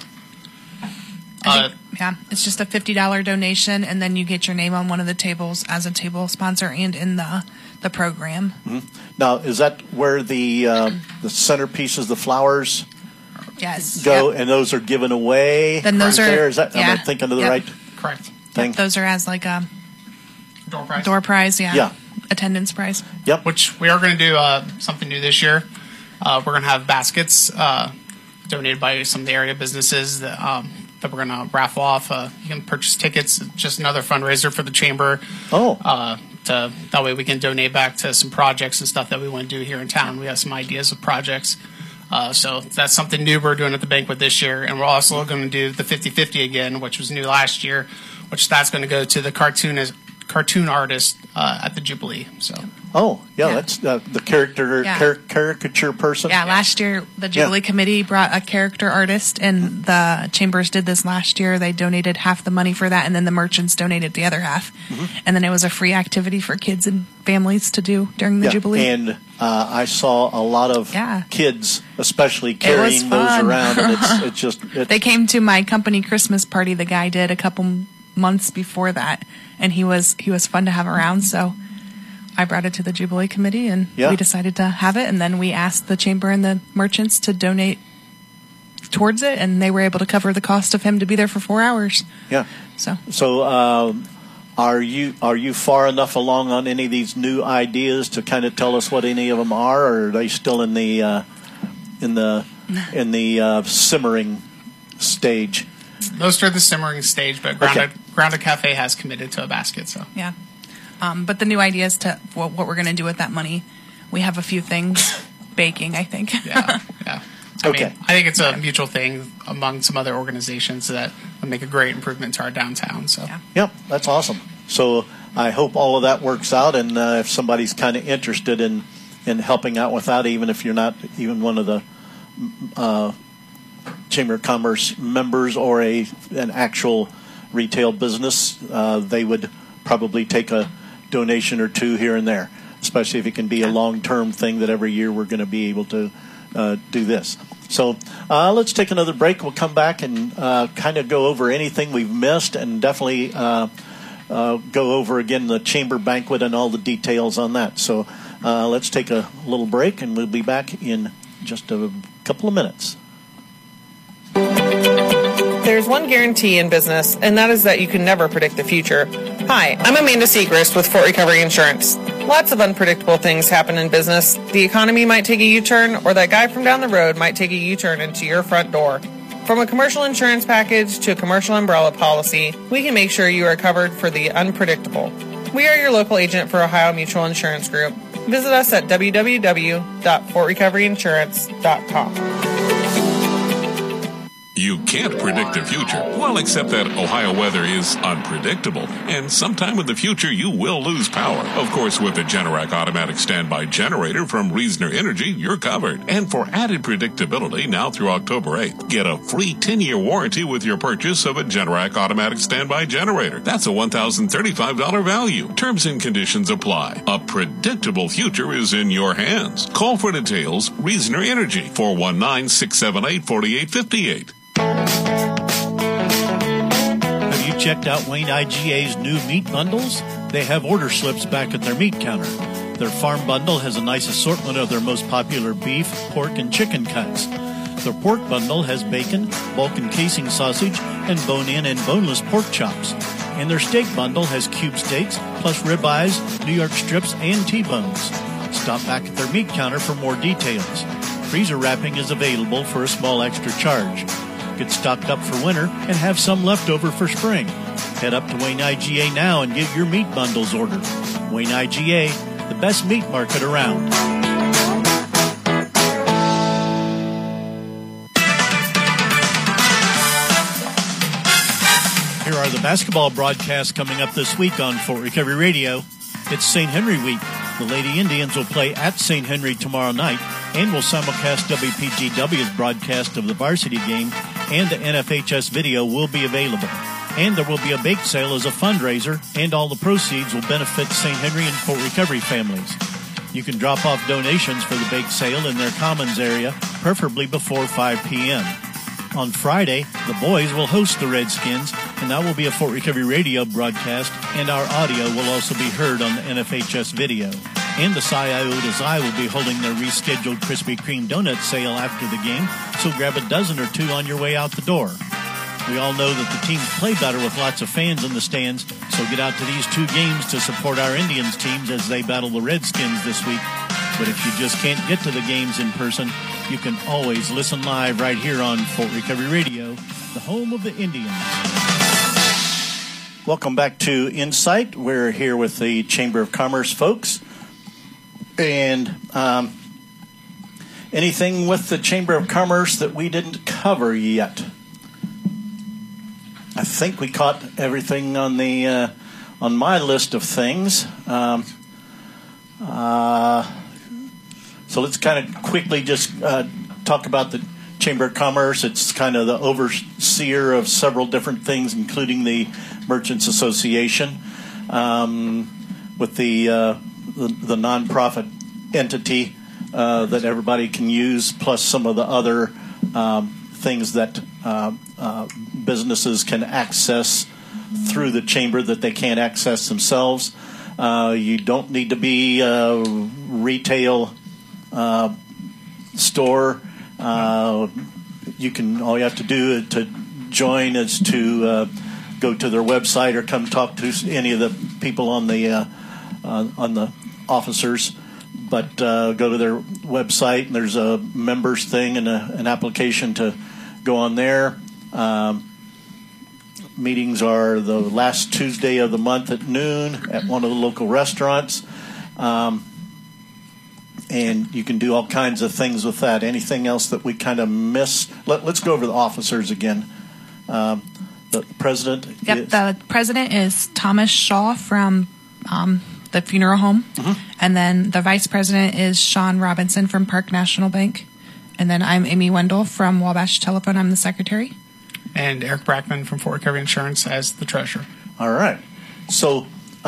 S3: It's just a $50 donation, and then you get your name on one of the tables as a table sponsor and in the program. Mm-hmm.
S2: Now, is that where the centerpieces, the flowers, go, and those are given away? Then those are there. Is that am I thinking of the right
S4: correct
S2: thing?
S3: Yep, those are as like a
S4: door prize.
S3: Attendance prize.
S4: Yep. Which we are going to do something new this year. We're going to have baskets donated by some of the area businesses that we're going to raffle off. You can purchase tickets. Just another fundraiser for the chamber. That way we can donate back to some projects and stuff that we want to do here in town. We have some ideas of projects. So that's something new we're doing at the banquet this year. And we're also going to do the 50-50 again, which was new last year, which that's going to go to the cartoon artist at the Jubilee. So.
S2: That's the caricature person.
S3: Yeah, last year the Jubilee Committee brought a character artist, and the chambers did this last year. They donated half the money for that, and then the merchants donated the other half. Mm-hmm. And then it was a free activity for kids and families to do during the Jubilee.
S2: And I saw a lot of kids, especially carrying those around. And it's just
S3: they came to my company Christmas party. The guy did a couple months before that, and he was fun to have around. So I brought it to the Jubilee Committee, and we decided to have it. And then we asked the chamber and the merchants to donate towards it, and they were able to cover the cost of him to be there for 4 hours.
S2: Yeah. So are you far enough along on any of these new ideas to kind of tell us what any of them are, or are they still in the simmering stage?
S4: Most are the simmering stage, but Grounded Cafe has committed to a basket. So
S3: but the new ideas to what we're going to do with that money, we have a few things baking, I think.
S4: I think it's a mutual thing among some other organizations that would make a great improvement to our downtown. So
S2: that's awesome. So I hope all of that works out, and if somebody's kind of interested in helping out with that, even if you're not even one of the Chamber of Commerce members or an actual retail business, they would probably take a donation or two here and there, especially if it can be a long-term thing that every year we're going to be able to do this. So let's take another break. We'll come back and kind of go over anything we've missed, and definitely go over again the chamber banquet and all the details on that. So let's take a little break, and we'll be back in just a couple of minutes.
S10: There's one guarantee in business, and that is that you can never predict the future. Hi, I'm Amanda Segrist with Fort Recovery Insurance. Lots of unpredictable things happen in business. The economy might take a U-turn, or that guy from down the road might take a U-turn into your front door. From a commercial insurance package to a commercial umbrella policy, we can make sure you are covered for the unpredictable. We are your local agent for Ohio Mutual Insurance Group. Visit us at www.fortrecoveryinsurance.com.
S11: You can't predict the future. Well, except that Ohio weather is unpredictable, and sometime in the future you will lose power. Of course, with the Generac automatic standby generator from Reasoner Energy, you're covered. And for added predictability, now through October 8th, get a free 10-year warranty with your purchase of a Generac automatic standby generator. That's a $1,035 value. Terms and conditions apply. A predictable future is in your hands. Call for details. Reasoner Energy, 419-678-4858.
S2: Have you checked out Wayne IGA's new meat bundles? They have order slips back at their meat counter. Their farm bundle has a nice assortment of their most popular beef, pork, and chicken cuts. Their pork bundle has bacon, bulk and casing sausage, and bone-in and boneless pork chops. And their steak bundle has cube steaks, plus ribeyes, New York strips, and T-bones. Stop back at their meat counter for more details. Freezer wrapping is available for a small extra charge. Get stocked up for winter and have some left over for spring. Head up to Wayne IGA now and get your meat bundles ordered. Wayne IGA, the best meat market around. Here are the basketball broadcasts coming up this week on Fort Recovery Radio. It's St. Henry week. The Lady Indians will play at St. Henry tomorrow night and will simulcast WPGW's broadcast of the varsity game, and the NFHS video will be available. And there will be a bake sale as a fundraiser, and all the proceeds will benefit St. Henry and Fort Recovery families. You can drop off donations for the bake sale in their commons area, preferably before 5 p.m. On Friday, the boys will host the Redskins, and that will be a Fort Recovery Radio broadcast, and our audio will also be heard on the NFHS video. And the Psi Iota Xi will be holding their rescheduled Krispy Kreme donut sale after the game, so grab a dozen or two on your way out the door. We all know that the teams play better with lots of fans in the stands, so get out to these two games to support our Indians teams as they battle the Redskins this week. But if you just can't get to the games in person, you can always listen live right here on Fort Recovery Radio, the home of the Indians. Welcome back to Insight. We're here with the Chamber of Commerce folks. And anything with the Chamber of Commerce that we didn't cover yet? I think we caught everything on the on my list of things. So let's kind of quickly just talk about the Chamber of Commerce. It's kind of the overseer of several different things, including the Merchants Association, with the nonprofit entity that everybody can use, plus some of the other things that businesses can access through the chamber that they can't access themselves. You don't need to be a retail store. All you have to do to join is to go to their website or come talk to any of the people on the officers. But go to their website, and there's a members thing and an application to go on there. Meetings are the last Tuesday of the month at noon at one of the local restaurants. And you can do all kinds of things with that. Anything else that we kind of miss? Let's go over the officers again. The president.
S3: Yep, the president is Thomas Shaw from the funeral home. Mm-hmm. And then the vice president is Sean Robinson from Park National Bank. And then I'm Amy Wendell from Wabash Telephone. I'm the secretary.
S4: And Eric Brackman from Fort Recovery Insurance as the treasurer.
S2: All right. So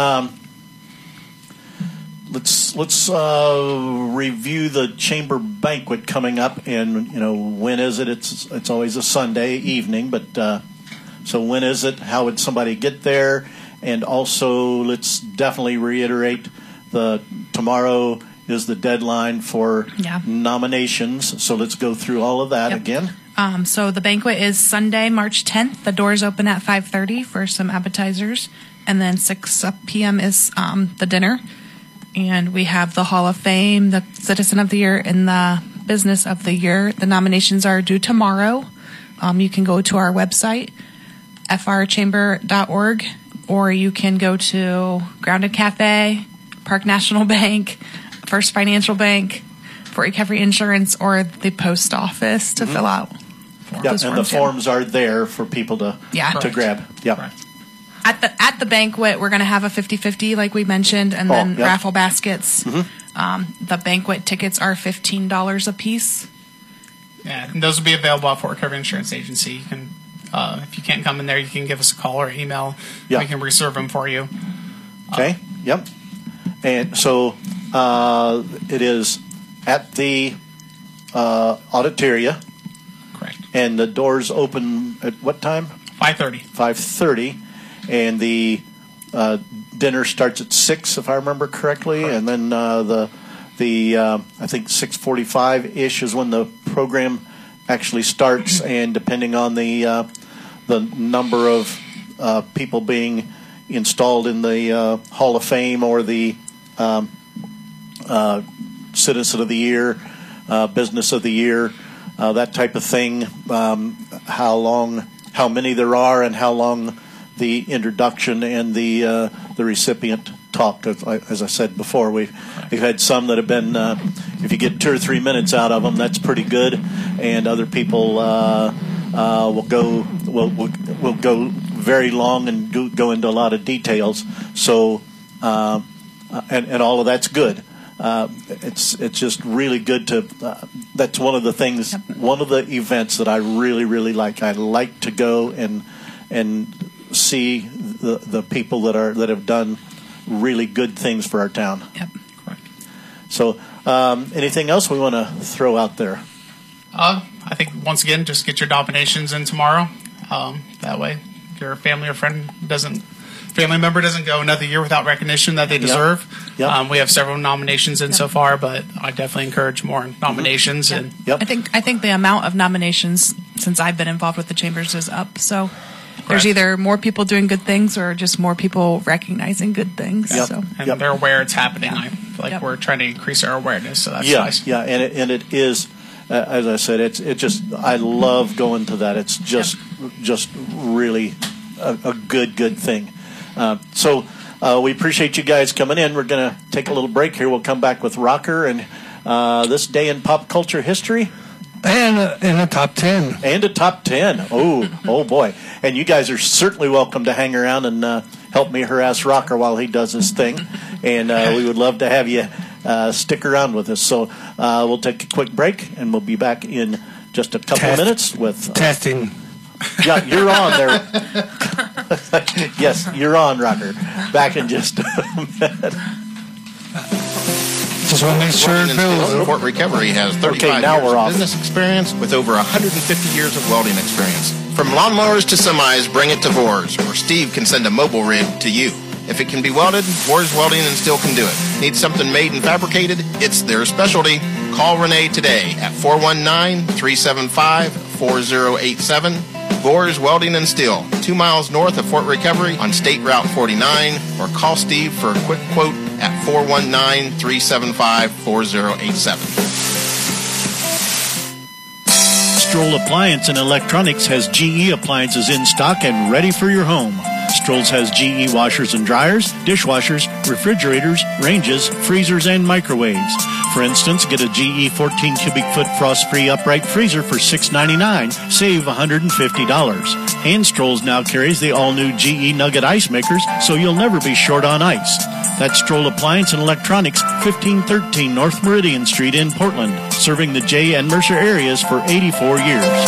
S2: let's review the chamber banquet coming up. And when is it? It's always a Sunday evening, but so when is it? How would somebody get there? And also, let's definitely reiterate tomorrow is the deadline for nominations. So let's go through all of that again.
S3: So the banquet is Sunday, March 10th. The doors open at 5:30 for some appetizers. And then 6 p.m. is the dinner. And we have the Hall of Fame, the Citizen of the Year, and the Business of the Year. The nominations are due tomorrow. You can go to our website, frchamber.org, or you can go to Grounded Cafe, Park National Bank, First Financial Bank, Fort Recovery Insurance, or the post office to fill out.
S2: Yep, and the forms are there for people to grab. Yep. Right.
S3: At the banquet, we're going to have a 50-50, like we mentioned, and then raffle baskets. Mm-hmm. The banquet tickets are $15 a piece.
S4: Yeah, and those will be available at Fort Recovery Insurance Agency. You can, if you can't come in there, you can give us a call or email. Yep. We can reserve them for you.
S2: Okay. Yep. And so it is at the auditoria.
S4: Correct.
S2: And the doors open at what time?
S4: 5:30.
S2: 5:30. And the dinner starts at 6, if I remember correctly. Correct. And then the I think 6:45-ish is when the program actually starts. And depending on the number of people being installed in the Hall of Fame or the Citizen of the Year, Business of the Year, that type of thing, how many there are, and how long the introduction and the recipient talk. As I said before, we've had some that have been, if you get 2 or 3 minutes out of them, that's pretty good, and other people will go very long and go into a lot of details. So and all of that's good. It's just really good to. That's one of the things. One of the events that I really like. I like to go and see the people that have done really good things for our town.
S3: Yep.
S2: Correct. So, anything else we want to throw out there?
S4: I think once again, just get your nominations in tomorrow. That way, if your family member doesn't go another year without recognition that they deserve. Yep. We have several nominations in so far, but I definitely encourage more nominations.
S3: Yep.
S4: And
S3: I think the amount of nominations since I've been involved with the Chambers is up. So there's either more people doing good things or just more people recognizing good things.
S4: Yep.
S3: So.
S4: And they're aware it's happening. I feel like we're trying to increase our awareness. So that's nice.
S2: Yeah, and it is. As I said, I love going to that. It's just really a good thing. So we appreciate you guys coming in. We're going to take a little break here. We'll come back with Rocker and this day in pop culture history.
S12: And a top 10.
S2: And a top 10. Oh boy. And you guys are certainly welcome to hang around and help me harass Rocker while he does his thing. And we would love to have you stick around with us. So we'll take a quick break, and we'll be back in just a couple of minutes with...
S12: Testing.
S2: Yeah, you're on there. Yes, you're on, Rocker. Back in just a minute.
S12: Just want to make sure it feels.
S13: Fort Recovery has 35 years of business experience with over 150 years of welding experience. From lawnmowers to semis, bring it to Vors, or Steve can send a mobile rig to you. If it can be welded, Vors Welding and Steel can do it. Need something made and fabricated? It's their specialty. Call Renee today at 419-375-4087. Vors Welding and Steel, 2 miles north of Fort Recovery on State Route 49, or call Steve for a quick quote at 419-375-4087.
S2: Stroll Appliance and Electronics has GE appliances in stock and ready for your home. Stroll's has GE washers and dryers, dishwashers, refrigerators, ranges, freezers, and microwaves. For instance, get a GE 14 cubic foot frost-free upright freezer for $6.99. Save $150. And Stroll's now carries the all-new GE Nugget ice makers, so you'll never be short on ice. That's Stroll Appliance and Electronics, 1513 North Meridian Street in Portland, serving the Jay and Mercer areas for 84 years.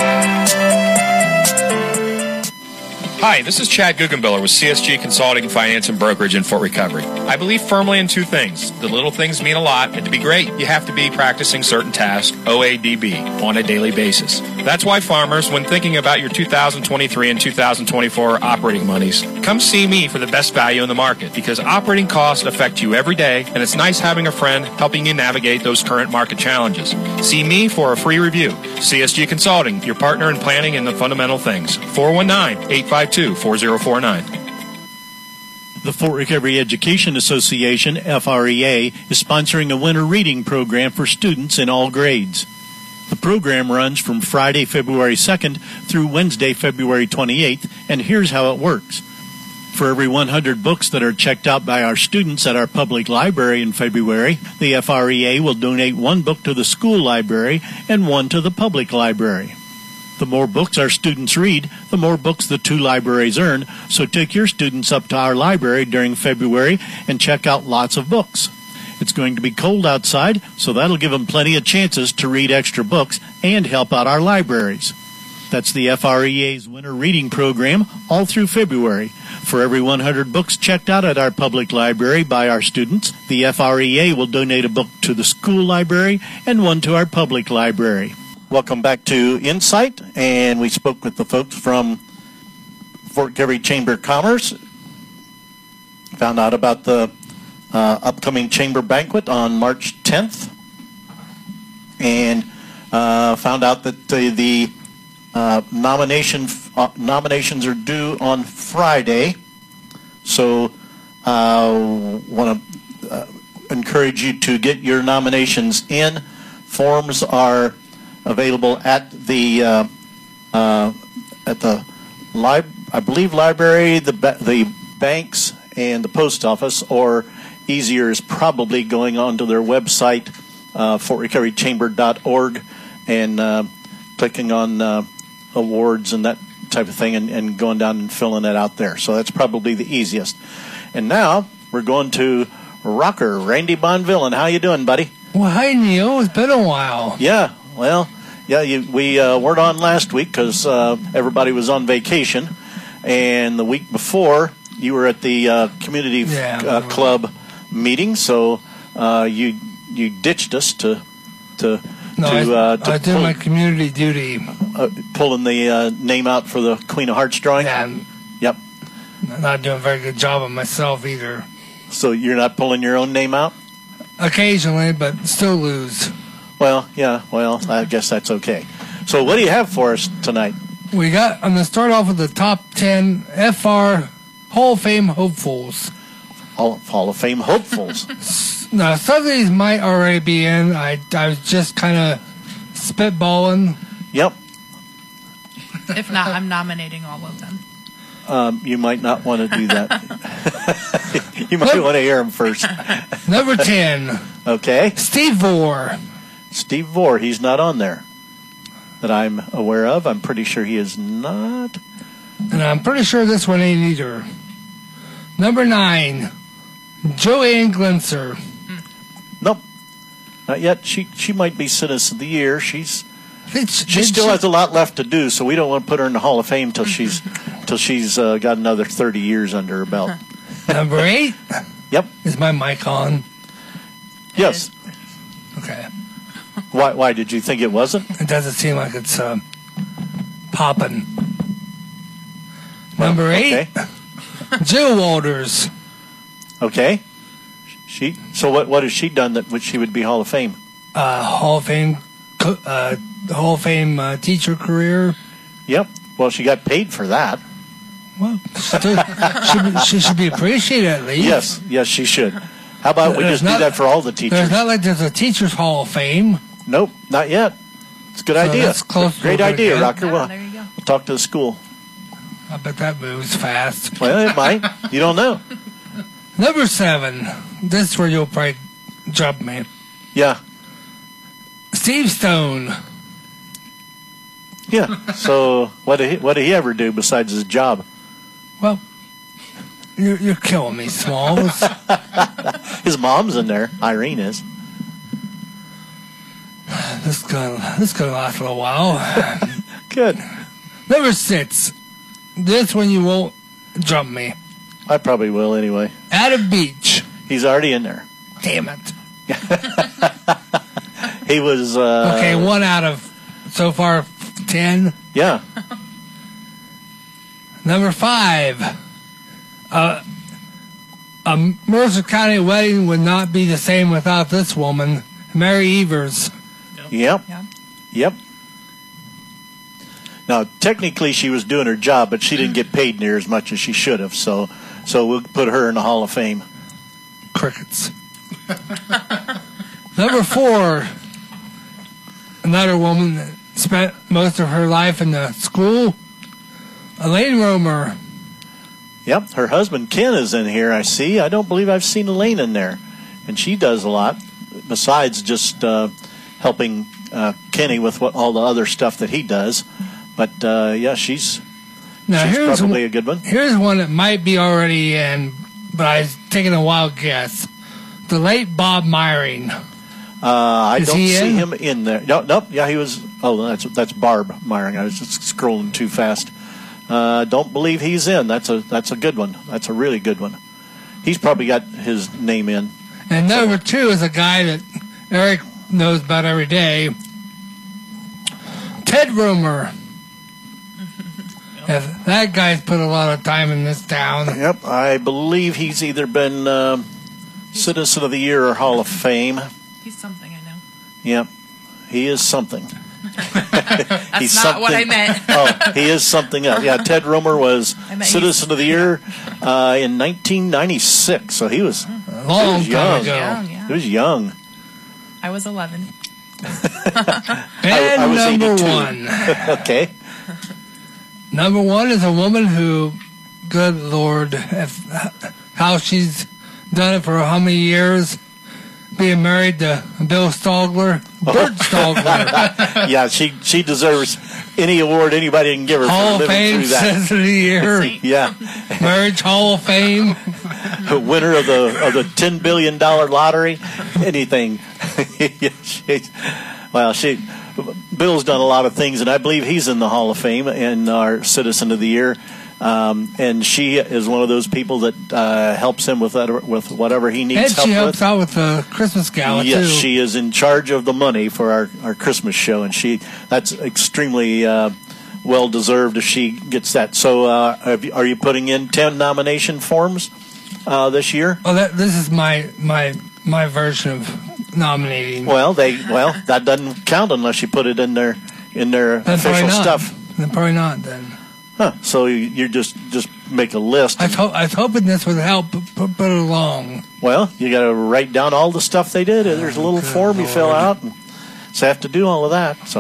S14: Hi, this is Chad Guggenbiller with CSG Consulting, Finance, and Brokerage in Fort Recovery. I believe firmly in two things. The little things mean a lot, and to be great, you have to be practicing certain tasks, OADB, on a daily basis. That's why farmers, when thinking about your 2023 and 2024 operating monies, come see me for the best value in the market, because operating costs affect you every day, and it's nice having a friend helping you navigate those current market challenges. See me for a free review. CSG Consulting, your partner in planning and the fundamental things. 419-852-4049.
S2: The Fort Recovery Education Association, FREA, is sponsoring a winter reading program for students in all grades. The program runs from Friday, February 2nd through Wednesday, February 28th, and here's how it works. For every 100 books that are checked out by our students at our public library in February, the FREA will donate 1 book to the school library and 1 to the public library. The more books our students read, the more books the 2 libraries earn, so take your students up to our library during February and check out lots of books. It's going to be cold outside, so that'll give them plenty of chances to read extra books and help out our libraries. That's the FREA's winter reading program all through February. For every 100 books checked out at our public library by our students, the FREA will donate a book to the school library and 1 to our public library. Welcome back to Insight, and we spoke with the folks from Fort Recovery Chamber of Commerce. Found out about the upcoming chamber banquet on March 10th, and found out that the nominations are due on Friday. So want to encourage you to get your nominations in. Forms are available at the I believe library, the banks, and the post office, or easier is probably going onto their website, fortrecoverychamber.org, and clicking on awards and that type of thing, and going down and filling it out there. So that's probably the easiest. And now we're going to Rocker, Randy Bonvillain. How you doing, buddy?
S12: Well, hi, Neil. It's been a while.
S2: Yeah, well, yeah, we weren't on last week because everybody was on vacation. And the week before, you were at the community club meeting, so you ditched us to
S12: I did my community duty.
S2: Pulling the name out for the Queen of Hearts drawing?
S12: Yeah.
S2: Yep.
S12: Not doing a very good job of myself either.
S2: So you're not pulling your own name out?
S12: Occasionally, but still lose.
S2: Well, yeah, I guess that's okay. So what do you have for us tonight?
S12: I'm going to start off with the top 10 FR Hall of Fame hopefuls.
S2: Hall of Fame hopefuls.
S12: Now, some of these might already be in. I was just kind of spitballing.
S2: Yep.
S3: If not, I'm nominating all of them.
S2: You might not want to do that. You might want to hear him first.
S12: Number 10.
S2: Okay.
S12: Steve Vore.
S2: Steve Vore, he's not on there that I'm aware of. I'm pretty sure he is not.
S12: And I'm pretty sure this one ain't either. Number 9. Joanne Glimser.
S2: Nope. Not yet. She might be Citizen of the Year. She still has a lot left to do, so we don't want to put her in the Hall of Fame till she's got another 30 years under her belt.
S12: Number 8?
S2: Yep.
S12: Is my mic on?
S2: Yes.
S12: Okay.
S2: Why did you think it wasn't?
S12: It doesn't seem like it's popping. Number 8? Okay. Jill Walters.
S2: Okay. So what has she done that she would be Hall of Fame?
S12: Hall of Fame teacher career.
S2: Yep. Well, she got paid for that.
S12: Well, she should be appreciated at least.
S2: Yes, she should. How about we just do that for all the teachers?
S12: There's not like there's a Teachers Hall of Fame.
S2: Nope, not yet. It's a good idea.
S12: That's close.
S2: Great idea, Rocker.
S3: Yeah, there you go.
S2: We'll talk to the school.
S12: I bet that moves fast.
S2: Well, it might. You don't know.
S12: Number 7. This is where you'll probably jump me.
S2: Yeah.
S12: Steve Stone.
S2: Yeah. So what did he ever do besides his job?
S12: Well, you're killing me, Smalls.
S2: His mom's in there. Irene is.
S12: This is gonna last a little while.
S2: Good.
S12: Number 6. This one you won't jump me.
S2: I probably will anyway.
S12: Adam Beach.
S2: He's already in there.
S12: Damn it.
S2: He was...
S12: okay, 1 out of, so far, 10.
S2: Yeah.
S12: Number 5. A Mercer County wedding would not be the same without this woman, Mary Evers.
S2: Yep. Now, technically, she was doing her job, but she didn't get paid near as much as she should have. So we'll put her in the Hall of Fame.
S12: Crickets. Number 4. Another woman that spent most of her life in the school, Elaine Romer.
S2: Yep, her husband Ken is in here, I see. I don't believe I've seen Elaine in there. And she does a lot, besides just helping Kenny with all the other stuff that he does. But, yeah, she's probably a good one.
S12: Here's one that might be already in, but I was taking a wild guess. The late Bob Myring.
S2: I don't see him in there. Nope. Yeah, he was. Oh, that's Barb Myring. I was just scrolling too fast. Don't believe he's in. That's a good one. That's a really good one. He's probably got his name in.
S12: And number 2 is a guy that Eric knows about every day. Ted Romer. That guy's put a lot of time in this town.
S2: Yep, I believe he's either been Citizen of the Year or Hall of Fame.
S3: He's something, I know.
S2: Yep, he is something.
S3: That's
S2: He's
S3: not
S2: something,
S3: what I meant.
S2: Oh, he is something else. Yeah, Ted Romer was Citizen of the Year in 1996, so he was
S12: long time ago.
S3: Yeah.
S2: He was young.
S3: I was 11.
S12: And
S2: I was
S12: number
S2: 82.
S12: one.
S2: Okay.
S12: Number one is a woman who, good Lord, how she's done it for how many years, being married to Bill Stogler, Bert Stogler.
S2: Yeah, she deserves any award anybody can give her
S12: Hall
S2: for
S12: of
S2: living
S12: Fame
S2: through that.
S12: says of the year.
S2: Yeah.
S12: Marriage Hall of Fame.
S2: Winner of the $10 billion lottery. Anything. Bill's done a lot of things, and I believe he's in the Hall of Fame and our Citizen of the Year. And she is one of those people that helps him with whatever he needs
S12: And
S2: help
S12: she helps
S2: with.
S12: out with the Christmas Gala,
S2: Yes,
S12: too.
S2: she is in charge of the money for our Christmas show, and that's extremely well deserved if she gets that. So, are you putting in 10 nomination forms this year?
S12: Oh, this is my version of nominating.
S2: Well, that doesn't count unless you put it in their
S12: Then
S2: official
S12: probably not.
S2: stuff.
S12: Then probably not. Then.
S2: Huh. So you just make a list.
S12: I was hoping this would help put it along.
S2: Well, you got to write down all the stuff they did. There's a little form you fill out, and so have to do all of that. So,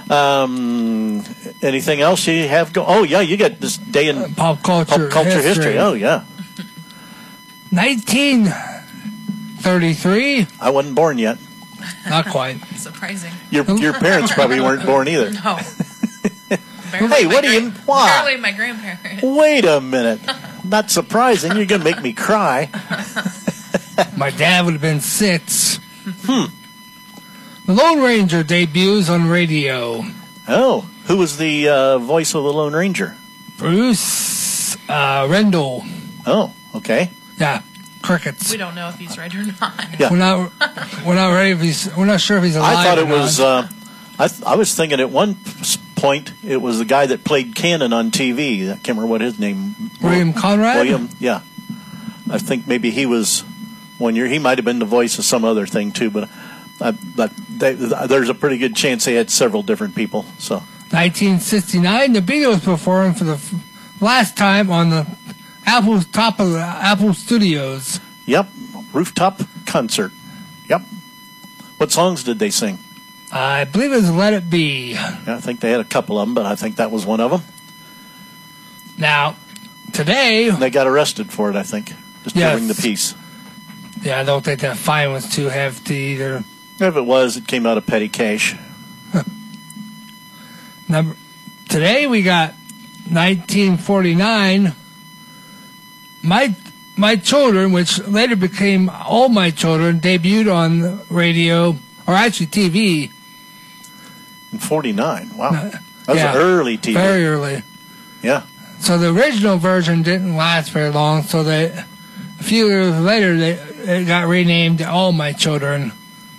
S2: anything else you have? Oh yeah, you got this day in
S12: pop culture
S2: history. Oh yeah,
S12: 1933.
S2: I wasn't born yet.
S12: Not quite.
S3: Surprising.
S2: Your parents probably weren't born either.
S3: No.
S2: Hey, what do you? Why?
S3: Barely my grandparents.
S2: Wait a minute. Not surprising. You're gonna make me cry.
S12: My dad would have been 6. The Lone Ranger debuts on radio.
S2: Oh, who was the voice of the Lone Ranger?
S12: Bruce Rendell.
S2: Oh, okay.
S12: Yeah, crickets.
S3: We don't know if he's right or not.
S2: Yeah.
S12: We're not ready. We're not sure if he's alive.
S2: I thought it
S12: or
S2: was.
S12: not.
S2: I was thinking at one point it was the guy that played Cannon on TV. I can't remember what his name.
S12: William Conrad.
S2: William, yeah. I think maybe he was one year. He might have been the voice of some other thing too, but there's a pretty good chance they had several different people. So
S12: 1969, the Beatles performed for the last time on the top of the Apple Studios.
S2: Yep, rooftop concert. Yep. What songs did they sing?
S12: I believe it was Let It Be.
S2: Yeah, I think they had a couple of them, but I think that was one of them.
S12: Now, today...
S2: They got arrested for it, I think. Disturbing the peace.
S12: Yeah, I don't think that fine was too hefty either.
S2: If it was, it came out of petty cash.
S12: Today we got 1949. My Children, which later became All My Children, debuted on radio, or actually TV.
S2: In 49, wow. That was early TV.
S12: Very early.
S2: Yeah.
S12: So the original version didn't last very long, so a few years later, it got renamed All My Children.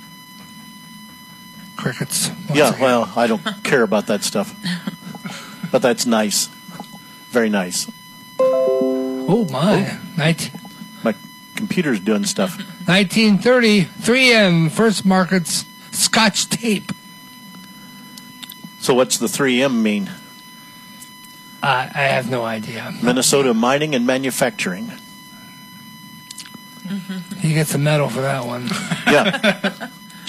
S12: Crickets.
S2: Yeah, well, I don't care about that stuff. But that's nice. Very nice.
S12: Oh, my.
S2: My computer's doing stuff.
S12: 1930, 3M first markets Scotch tape.
S2: So what's the 3M mean?
S12: I have no idea.
S2: Minnesota Mining and Manufacturing.
S12: He gets a medal for that one.
S2: Yeah.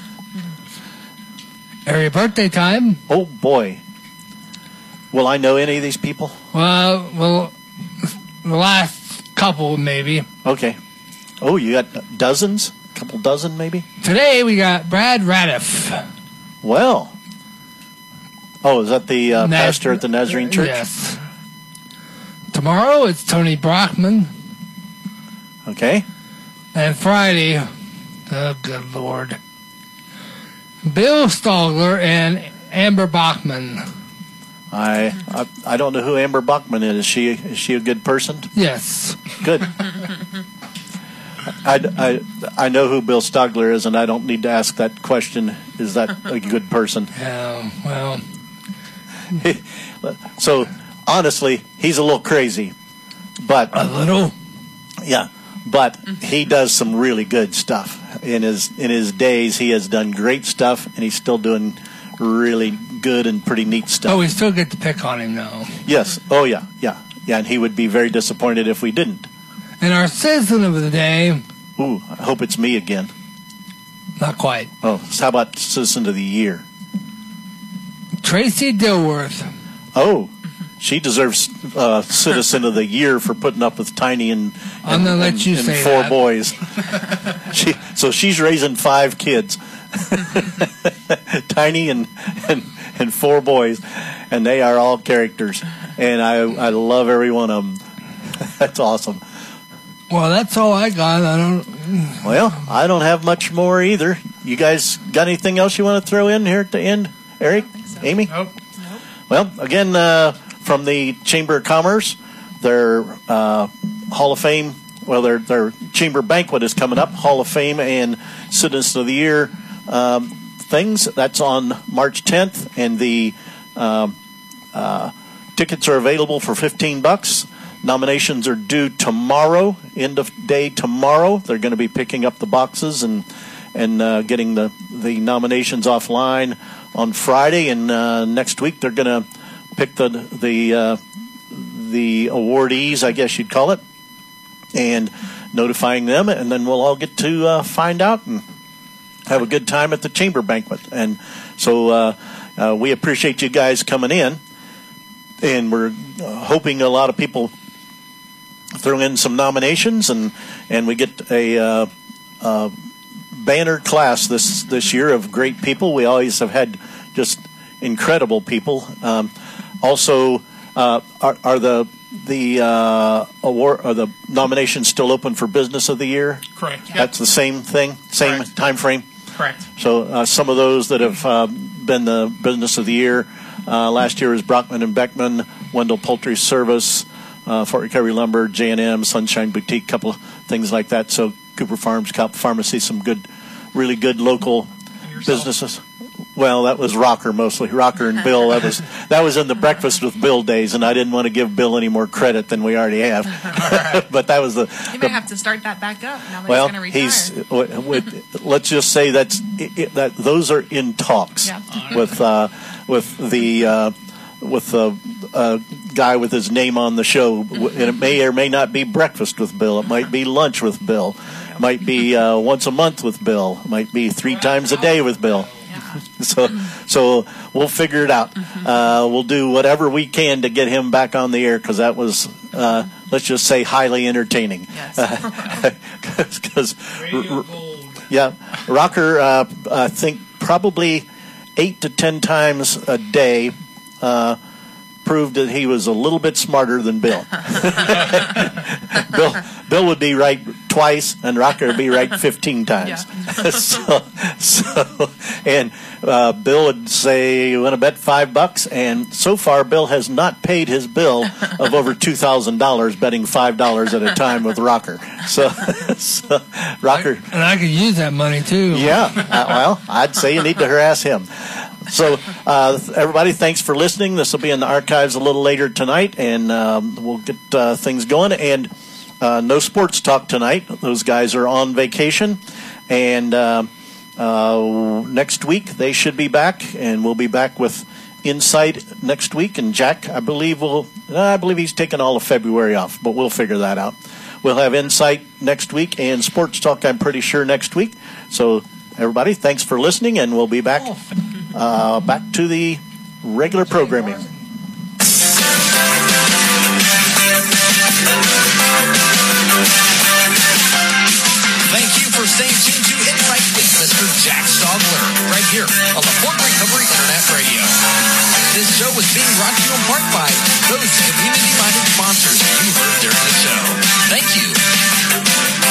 S12: Area birthday time.
S2: Oh, boy. Will I know any of these people?
S12: Well, the last couple, maybe.
S2: Okay. Oh, you got dozens? A couple dozen, maybe?
S12: Today, we got Brad Radiff.
S2: Well. Oh, is that the pastor at the Nazarene Church?
S12: Yes. Tomorrow, it's Tony Brockman.
S2: Okay.
S12: And Friday, oh, good Lord, Bill Stogler and Amber Bachman.
S2: I don't know who Amber Bachman is. Is she a good person?
S12: Yes.
S2: Good. I know who Bill Stogler is, and I don't need to ask that question. Is that a good person?
S12: Yeah, well.
S2: So, honestly, he's a little crazy. But
S12: a little?
S2: Yeah. But he does some really good stuff. In his days, he has done great stuff, and he's still doing really good and pretty neat stuff.
S12: Oh, we still get to pick on him, though.
S2: Yes. Oh, yeah. Yeah. Yeah, and he would be very disappointed if we didn't.
S12: And our citizen of the day...
S2: Ooh, I hope it's me again.
S12: Not quite.
S2: Oh, so how about Citizen of the Year?
S12: Tracy Dilworth.
S2: Oh, she deserves Citizen of the Year for putting up with Tiny and
S12: I'm gonna let you say
S2: 4
S12: that.
S2: boys. So she's raising 5 kids, Tiny and 4 boys, and they are all characters, and I love every one of them. That's awesome.
S12: Well, that's all I got.
S2: Well, I don't have much more either. You guys got anything else you want to throw in here at the end, Eric, Amy?
S4: Nope.
S2: Well, again, from the Chamber of Commerce, their Hall of Fame, their Chamber Banquet is coming up, Hall of Fame and Citizen of the Year things. That's on March 10th, and the tickets are available for $15. Nominations are due tomorrow, end of day tomorrow. They're going to be picking up the boxes and getting the nominations offline on Friday, and next week they're going to pick the awardees, I guess you'd call it, and notifying them, and then we'll all get to find out and have a good time at the Chamber Banquet. And so we appreciate you guys coming in, and we're hoping a lot of people throw in some nominations, and we get a banner class this year of great people. We always have had just incredible people. Also, are the award or the nominations still open for Business of the Year?
S4: Correct. Yep.
S2: That's the same thing, same
S4: Correct.
S2: time frame.
S4: Correct.
S2: So some of those that have been the Business of the Year last year is Brockman and Beckman, Wendell Poultry Service, Fort Recovery Lumber, J&M, Sunshine Boutique, couple of things like that. So Cooper Farms, Cop Pharmacy, some really good local businesses. Well, that was Rocker mostly. Rocker and Bill. That was in the Breakfast with Bill days, and I didn't want to give Bill any more credit than we already have.
S3: Right.
S2: But that was
S3: You may have to start that back up now that he's going to retire.
S2: Let's just say that those are in talks with the guy with his name on the show, and it may or may not be Breakfast with Bill. It might be Lunch with Bill. It might be once a month with Bill. It might be 3 times a day with Bill. So we'll figure it out. We'll do whatever we can to get him back on the air, because that was, let's just say, highly entertaining. Because Rocker, I think probably 8 to 10 times a day proved that he was a little bit smarter than Bill. Bill would be right twice, and Rocker would be right 15 times. And Bill would say, "You want to bet $5?" And so far, Bill has not paid his bill of over $2,000 betting $5 at a time with Rocker. So Rocker,
S12: and I could use that money too.
S2: Yeah, well, I'd say you need to harass him. So, everybody, thanks for listening. This will be in the archives a little later tonight, and we'll get things going. And no sports talk tonight. Those guys are on vacation. And next week, they should be back, and we'll be back with Insight next week. And Jack, I believe he's taking all of February off, but we'll figure that out. We'll have Insight next week, and sports talk, I'm pretty sure, next week. So, everybody, thanks for listening, and we'll be back to the regular programming.
S1: Thank you for staying tuned to Insight with Mr. Jack Stogler, right here on the Fort Recovery Internet Radio. This show was being brought to you in part by those community-minded sponsors you heard during the show. Thank you.